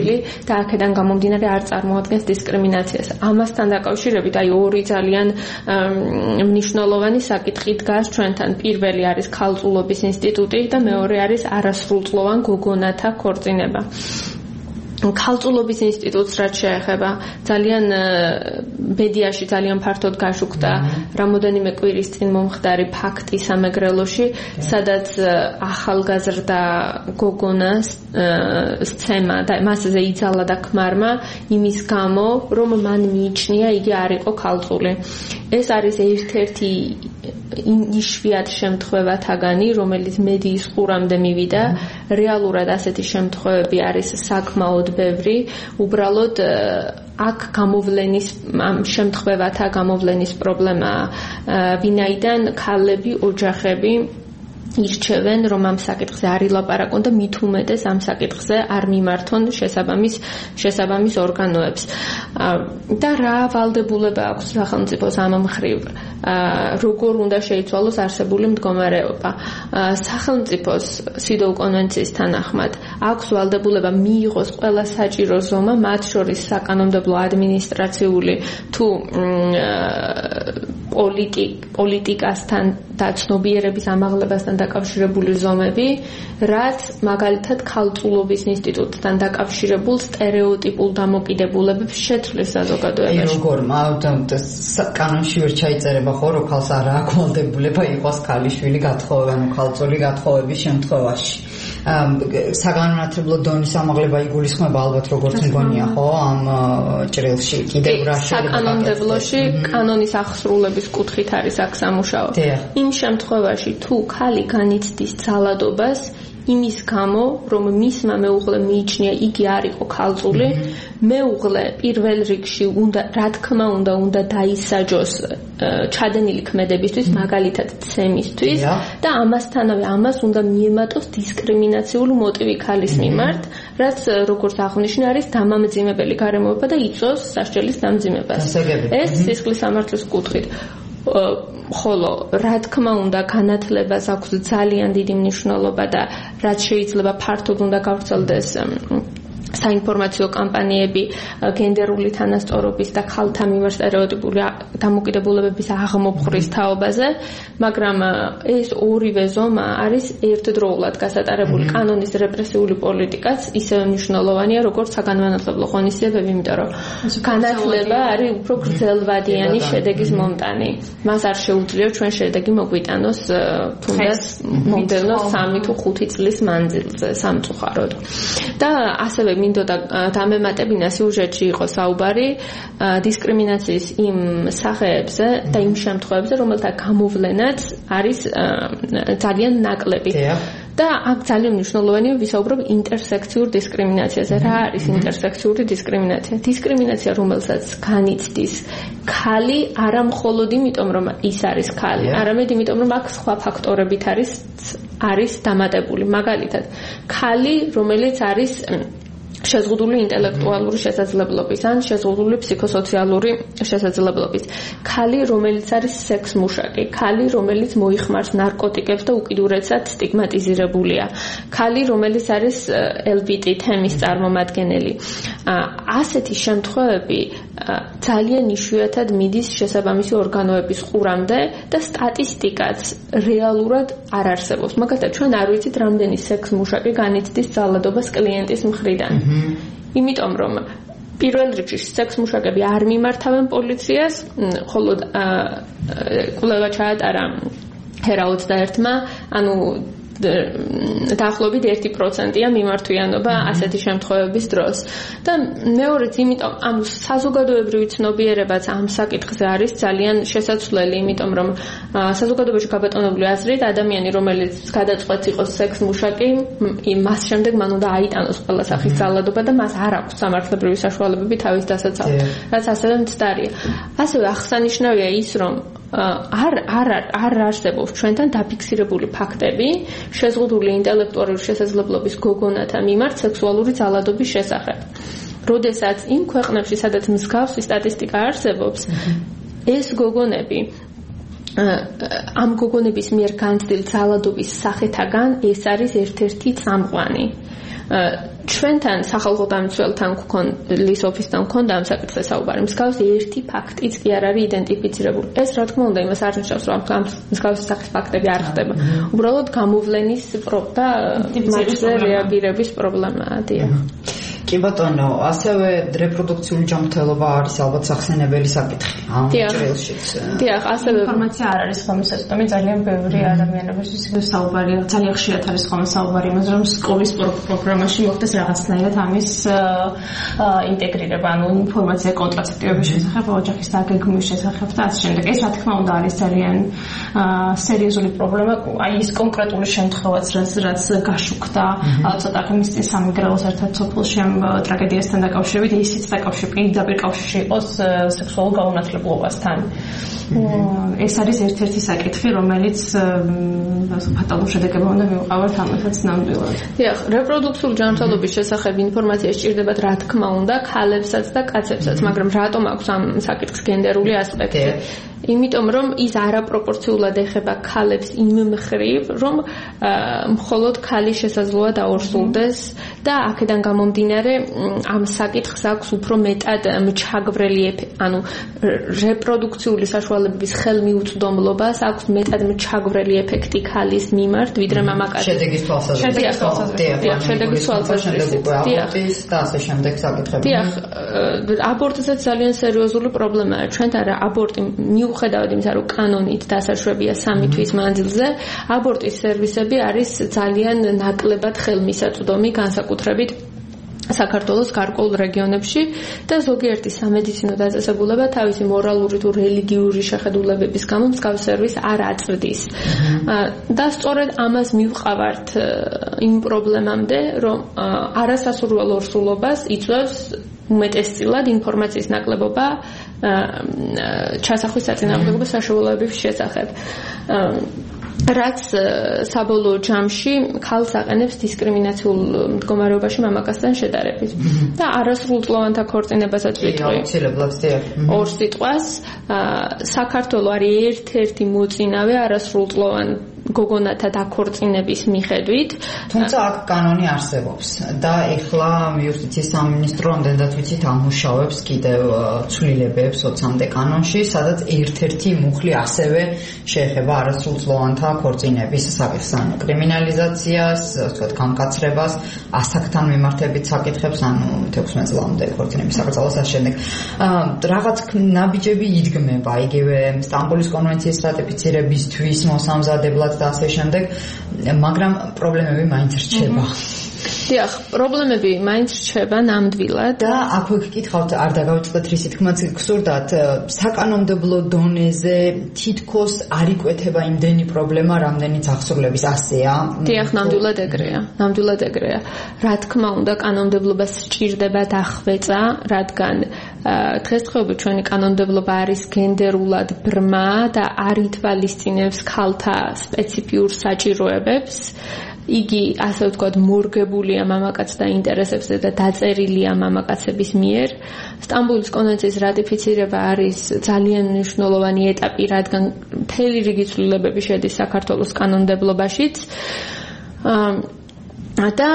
და აქედან გამომდინარე არ წარმოადგენს დისკრიმინაციას. ამასთან დაკავშირებით აი ორი ძალიან მნიშვნელოვანი საკითხი დგას ჩვენთან. პირველი არის ქალწულობის ინსტიტუტი და მეორე არის არასრულწლოვან გოგონათა ქორწინება. ქალწულობის ინსტიტუტს რაც შეეხება ძალიან ბედიაში ძალიან ფართოდ გაშუქდა რამოდენიმე კვირის წინ მომხდარი ფაქტი სამეგრელოში, სადაც ახალგაზრდა გოგონას სცემა და მასზე იძალა და ქმარმა იმის გამო, რომ მან მიიჩნია იგი არ იყო ქალწული. ეს არის ერთ-ერთი იშვიათ შემთხვევათაგანი, რომელიც მედიის ყურამდე მივიდა. რეალურად ასეთი შემთხვევები არის საკმაოდ ბევრი. უბრალოდ აქ გამოვლენის ამ შემთხვევათა გამოვლენის პრობლემაა, ვინაიდან ქალები, ოჯახები ირჩევენ, რომ ამ საკითხზე არ ილაპარაკონ და მით უმეტეს ამ საკითხზე არ მიმართონ შესაბამის შესაბამის ორგანოებს. და რა ვალდებულება აქვს სახელმწიფოს ამ მხრივ? როგორ უნდა შეიცვალოს არსებული მდგომარეობა? სახელმწიფოს სიდოუ კონვენციის თანახმად აქვს ვალდებულება მიიღოს ყველა საჭირო ზომა, მათ შორის საკანონმდებლო, ადმინისტრაციული თუ პოლიტიკასთან და ცნობიერების ამაღლებასთან დაკავშირებული ზომები, რაც მაგალითად ქალწულობის ინსტიტუტთან დაკავშირებულ სტერეოტიპულ დამოკიდებულებებს შეცვლის საზოგადოებაში. როგორ კანონში ვერ ჩაიწერება ხო, რომ ქალს არ აქვს ვალდებულება იყოს ქალიშვილი გათხოვება, ანუ ქალწული გათხოვების შემთხვევაში. საგანმანათლებლო დონის ამაღლება იგულისხმება ალბათ როგორც მგონია ხო ამ ჭრილში კიდევ რა შეიძლება საკანონმდებლოში კანონის აღსრულების კუთხით არის აქ სამუშაო. იმ შემთხვევაში თუ ქალი განიცდის ძალადობას იმის გამო, რომ მისმა მეუღლემ მიიჩნია იგი არ იყო ქალწული, მეუღლე პირველ რიგში უნდა, რა თქმა უნდა, უნდა დაისაჯოს ჩადენილი ქმედებისთვის, მაგალითად ცემისთვის და ამასთანავე ამას უნდა მიემატოს დისკრიმინაციული მოტივი ქალის მიმართ, რაც როგორც აღნიშნე არის დამამძიმებელი გარემოება და იწვევს სასჯელის დამძიმებას. ეს სისხლის სამართლის კუთხით. ხოლო რა თქმა უნდა განათლებას აქვს ძალიან დიდი მნიშვნელობა და რაც შეიძლება ფართოდ უნდა გავრცელდეს საინფორმაციო კამპანიები გენდერული თანასწორობის და ქალთა მიმართ სტერეოტიპული დამოკიდებულებების აღმოფხვრის თაობაზე, მაგრამ ეს ორივე ზომა არის ერთდროულად გასატარებული. კანონის რეპრესიული პოლიტიკაც ისევე მნიშვნელოვანია, როგორც საგანმანათლებლო ღონისძიებები, იმიტომ რომ განათლება არის უფრო გრძელვადიანი შედეგის მომტანი. მას არ შეუძლია ჩვენ შედეგი მოგვიტანოს თუნდაც მომდევნო სამი თუ ხუთი წლის მანძილზე სამწუხაროდ. და ასევე მინდოდა დამემატებინა სიუჟეტში იყო საუბარი დისკრიმინაციის იმ სახეებზე და იმ შემთხვევებზე, რომელთა გამოვლენაც არის ძალიან ნაკლები. და აქ ძალიან მნიშვნელოვანია ვისაუბრებ ინტერსექციურ დისკრიმინაციაზე. რა არის ინტერსექციური დისკრიმინაცია? დისკრიმინაცია, რომელსაც განიცდის ქალი არა მხოლოდ იმიტომ, რომ ის არის ქალი, არამედ იმიტომ, რომ აქ სხვა ფაქტორებით არის არის დამატებული. მაგალითად, ქალი, რომელიც არის შეზღუდული ინტელექტუალური შესაძლებლობის ან შეზღუდული ფსიქოსოციალური შესაძლებლობის. ქალი, რომელიც არის სექს-მუშაკი, ქალი, რომელიც მოიხმარს ნარკოტიკებს და უკიდურესად სტიგმატიზირებულია. ქალი, რომელიც არის ელ ბი ტი თემის წარმომადგენელი. ასეთი შემთხვევები ძალიან იშვიათად მიდის შესაბამისი ორგანოების ყურამდე და სტატისტიკაც რეალურად არ არსებობს. მაგალითად, ჩვენ არ ვიცით, რამდენი სექს-მუშაკი განიცდის ძალადობას კლიენტის მხრიდან. იმიტომ რომ პირველ რიგში სექს-მუშაკები არ მიმართავენ პოლიციას, ხოლო კვლევა ჩაატარა ჰერა ოცდაერთმა, ანუ დაახლოებით ერთი პროცენტია მიმართვიანობა ასეთი შემთხვევების დროს. და მეორეც, იმიტომ ამ საზოგადოებრივი ცნობიერებაც ამ საკითხზე არის ძალიან შესაძლებელი, იმიტომ რომ საზოგადოებაში გაბატონებული აზრით ადამიანი, რომელიც გადაწყვეტს იყოს სექს-მუშაკი, მას შემდეგ მან უნდა აიტანოს ყველა სახის ძალადობა და მას არ აქვს სამართლებრივი საშუალებები თავის დასაცავად, რაც ასევე მცდარია. ასევე აღსანიშნავია ის, რომ არ არ არ არსებობს ჩვენთან დაფიქსირებული ფაქტები შეზღუდული ინტელექტუალური შესაძლებლობის გოგონათა მიმართ სექსუალური ძალადობის შესახებ. როდესაც იმ ქვეყნებში, სადაც მსგავსი სტატისტიკა არსებობს, ეს გოგონები ამ გოგონების მიერ განცდილ ძალადობის სახეთაგან ეს არის ერთ-ერთი წამყვანი. ჩვენთან სახალხო დამცველთან გქონდის ოფისთან გქონდა ამ საკითხზე საუბარი. მსგავსი ერთი ფაქტიც კი არ არის იდენტიფიცირებული. ეს რა თქმა უნდა იმას არ ნიშნავს, რომ ამ მსგავსი სახის ფაქტები არ ხდება. უბრალოდ გამოვლენის და მასზე რეაგირების პრობლემაა. დიახ. კი ბატონო, ასევე რეპროდუქციული ჯანმრთელობა არის ალბათ სახსენებელი საკითხი ამ ჭრილშიც. დიახ, ასევე ინფორმაცია არ არის ხომისაწვდომი ძალიან ბევრი ადამიანებისთვის საუბარი, ძალიან ხშირად არის ხომის საუბარი იმაზე, რომ სკოლის პროგრამაში მოხდეს რაღაცნაირად ამის ინტეგრირება, ანუ ინფორმაცია კონტრაცეპტივების შესახებ, ოჯახის დაგეგმვის შესახებ და ასე შემდეგ. ეს რა თქმა უნდა არის ძალიან სერიოზული პრობლემა, აი ის კონკრეტული შემთხვევაც, რაც რაც გაშუქდა ცოტა ხნის წინ სამეგრელოს ერთ-ერთ სოფელში ტრაგედიასთან დაკავშირებით, ისიც დაკავშირებით პირდაპირ კავშირში იყოს სექსუალურ გაუნათლებლობასთან. ეს არის ერთ-ერთი საკითხი, რომელიც ფატალურ შედეგებამდე მივყავართ ამასაც ნამდვილად. დიახ, რეპროდუქციული ჯანმრთელობის შესახებ ინფორმაცია სჭირდებათ რა თქმა უნდა ქალებსაც და კაცებსაც, მაგრამ რატომ აქვს ამ საკითხს გენდერული ასპექტი? იმიტომ რომ ის არაპროპორციულად ეხება ქალებს იმ მხრივ, რომ მხოლოდ ქალის შესაძლოა დაორსულდეს და აქედან გამომდინარე ამ საკითხს აქვს უფრო მეტად მჩაგვრელი ეფექტი, ანუ რეპროდუქციული საშუალებების ხელმიუწვდომლობას აქვს მეტად მჩაგვრელი ეფექტი ქალის მიმართ, ვიდრე მამაკაცის. შედეგის თვალსაზრისით. დიახ, შედეგის თვალსაზრისით. დიახ, და ასე შემდეგ საკითხები. დიახ, აბორტზეც ძალიან სერიოზული პრობლემაა. ჩვენთან რა აბორტი მიუხედავად იმისა, რომ კანონით დასაშვებია სამი თვის მანძილზე, აბორტის სერვისები არის ძალიან ნაკლებად ხელმისაწვდომი, განსაკუთრებით საქართველოს გარკვეულ რეგიონებში და ზოგიერთი სამედიცინო დაწესებულება თავისი მორალური თუ რელიგიური შეხედულებების გამო მსგავს სერვისს არ აწვდის. და სწორედ ამას მივყავართ იმ პრობლემამდე, რომ არასასურველ ორსულობას იწვევს უმეტესწილად ინფორმაციის ნაკლებობა ჩასახვის საწინააღმდეგო საშუალებების შესახებ. რაც საბოლოო ჯამში ქალს აყენებს დისკრიმინაციულ მდგომარეობაში მამაკაცთან შედარებით. და არასრულწლოვანთა ქორწინებასაც ვიტყვი. ორ სიტყვას საქართველო არის ერთ-ერთი მოწინავე არასრულწლოვან გოგონათა დაქორწინების მიხედვით. თუმცა აქ კანონი არსებობს და ეხლა იუსტიციის სამინისტრო ამდენად ვიცით ამუშავებს კიდევ ცვლილებებს ოცამდე კანონში, სადაც ერთ-ერთი მუხლი ასევე შეეხება არასრულწლოვანთა ქორწინების საკითხს, ანუ კრიმინალიზაციას, ვთქვათ, გამკაცრებას, ასაკთან მიმართებით საკითხებს, ანუ თექვსმეტ წლამდე ქორწინების საკრძალვას ასე შემდეგ. რაღაც ნაბიჯები იდგმება იგივე სტამბოლის კონვენციის რატიფიცირებისთვის მოსამზადებლად და ასე შემდეგ, მაგრამ პრობლემები მაინც რჩება. დიახ, პრობლემები მაინც რჩება ნამდვილად და აქვე გკითხავთ, არ დაგავიწყდეთ რისი თქმაც გსურდათ, საკანონმდებლო დონეზე თითქოს არ იკვეთება იმდენი პრობლემა, რამდენიც აღსრულების ასეა. დიახ, ნამდვილად ეგრეა, ნამდვილად ეგრეა. რა თქმა უნდა, კანონმდებლობას სჭირდება დახვეწა, რადგან დღესდღეობით ჩვენი კანონმდებლობა არის გენდერულად ბრმა და არ ითვალისწინებს ქალთა სპეციფიურ საჭიროებებს. იგი ასე ვთქვათ მორგებულია მამაკაცთა ინტერესებზე და დაწერილია მამაკაცების მიერ. სტამბოლის კონვენციის რატიფიცირება არის ძალიან მნიშვნელოვანი ეტაპი, რადგან მთელი რიგი ცვლილებები შედის საქართველოს კანონმდებლობაშიც. და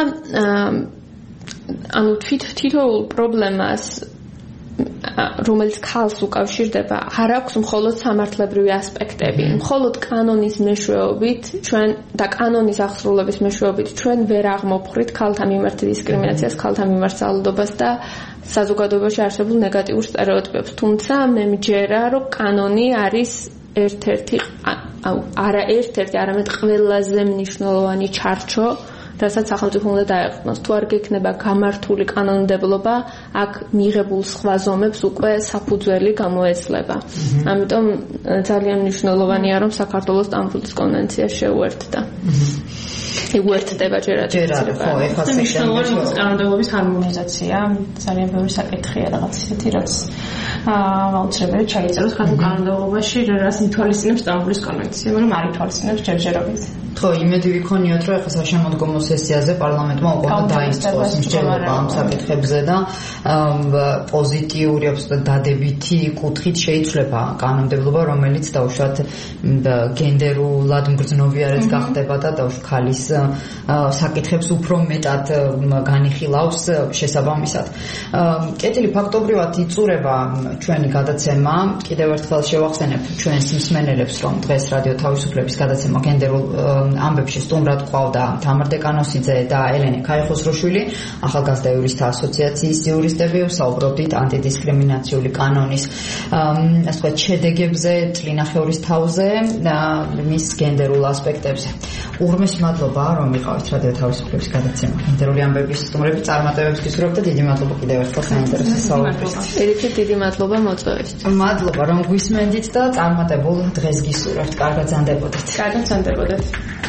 ანუ თითოეულ პრობლემას რომელიც ქალს უკავშირდება, არ აქვს მხოლოდ სამართლებრივი ასპექტები. მხოლოდ კანონის მეშვეობით ჩვენ და კანონის აღსრულების მეშვეობით ჩვენ ვერ აღმოფხვრით ქალთა მიმართ დისკრიმინაციას, ქალთა მიმართ ძალადობას და საზოგადოებაში არსებულ ნეგატიურ სტერეოტიპებს. თუმცა მე მჯერა, რომ კანონი არის ერთ-ერთი, არა ერთ-ერთი, არამედ ყველაზე მნიშვნელოვანი ჩარჩო, რასაც სახელმწიფო უნდა დაეყრდნოს. თუ არ გექნება გამართული კანონმდებლობა, აქ მიღებულ სხვა ზომებს უკვე საფუძველი გამოეცლება. ამიტომ ძალიან მნიშვნელოვანია, რომ საქართველოს სტამბოლის კონვენცია შეუერთდა. უერთდება ჯერ რატიფიცირება. და მნიშვნელოვანი კანონმდებლობის ჰარმონიზაცია, ძალიან ბევრი საკითხია რაღაც ისეთი, რაც აუცილებლად ჩაიწეროს ხალხურ კანონმდებლობაში, რაც ითვალისწინებს სტამბოლის კონვენცია, მაგრამ არ ითვალისწინებს ჯერჯერობით. ხო, იმედი ვიქონიოთ, რომ ახლა საშემოდგომო სესიაზე პარლამენტმა უკვე დაიწყოს მსჯელობა ამ საკითხებზე და პოზიტიური და დადებითი კუთხით შეიცვლება კანონმდებლობა, რომელიც დაუშვათ გენდერულად მგრძნობიარეთ გახდება და დაუშვათ ქალის საკითხებს უფრო მეტად განიხილავს შესაბამისად. კეთილი ფაქტობრივად იწურება ჩვენი გადაცემა. კიდევ ერთხელ შევახსენებ ჩვენს მსმენელებს, რომ დღეს რადიო თავისუფლების გადაცემა გენდერულ ამბებში სტუმრად ყავდა თამარ დეკანოსიძე და ელენე ქაიხოსროშვილი, ახალგაზრდა იურისტთა ასოციაციის იურისტები. ვსაუბრობდით ანტიდისკრიმინაციული კანონის ასე ვთქვათ შედეგებზე, წლინახევრის თავზე, მის გენდერულ ასპექტებზე. უღრმესი მადლობა, რომ იყავით რადიო თავისუფლების გადაცემა. გენდერული ამბების სტუმრები წარმატებებს გისურვებთ და დიდი მადლობა კიდევ ერთხელ საინტერესო საუბრისთვის. ერთით დიდი მადლობა მოწვევისთვის. მადლობა, რომ გვისმენდით და წარმატებულ დღეს გისურვებთ. კარგად ზანდებოდეთ. კარგად ზანდებოდეთ.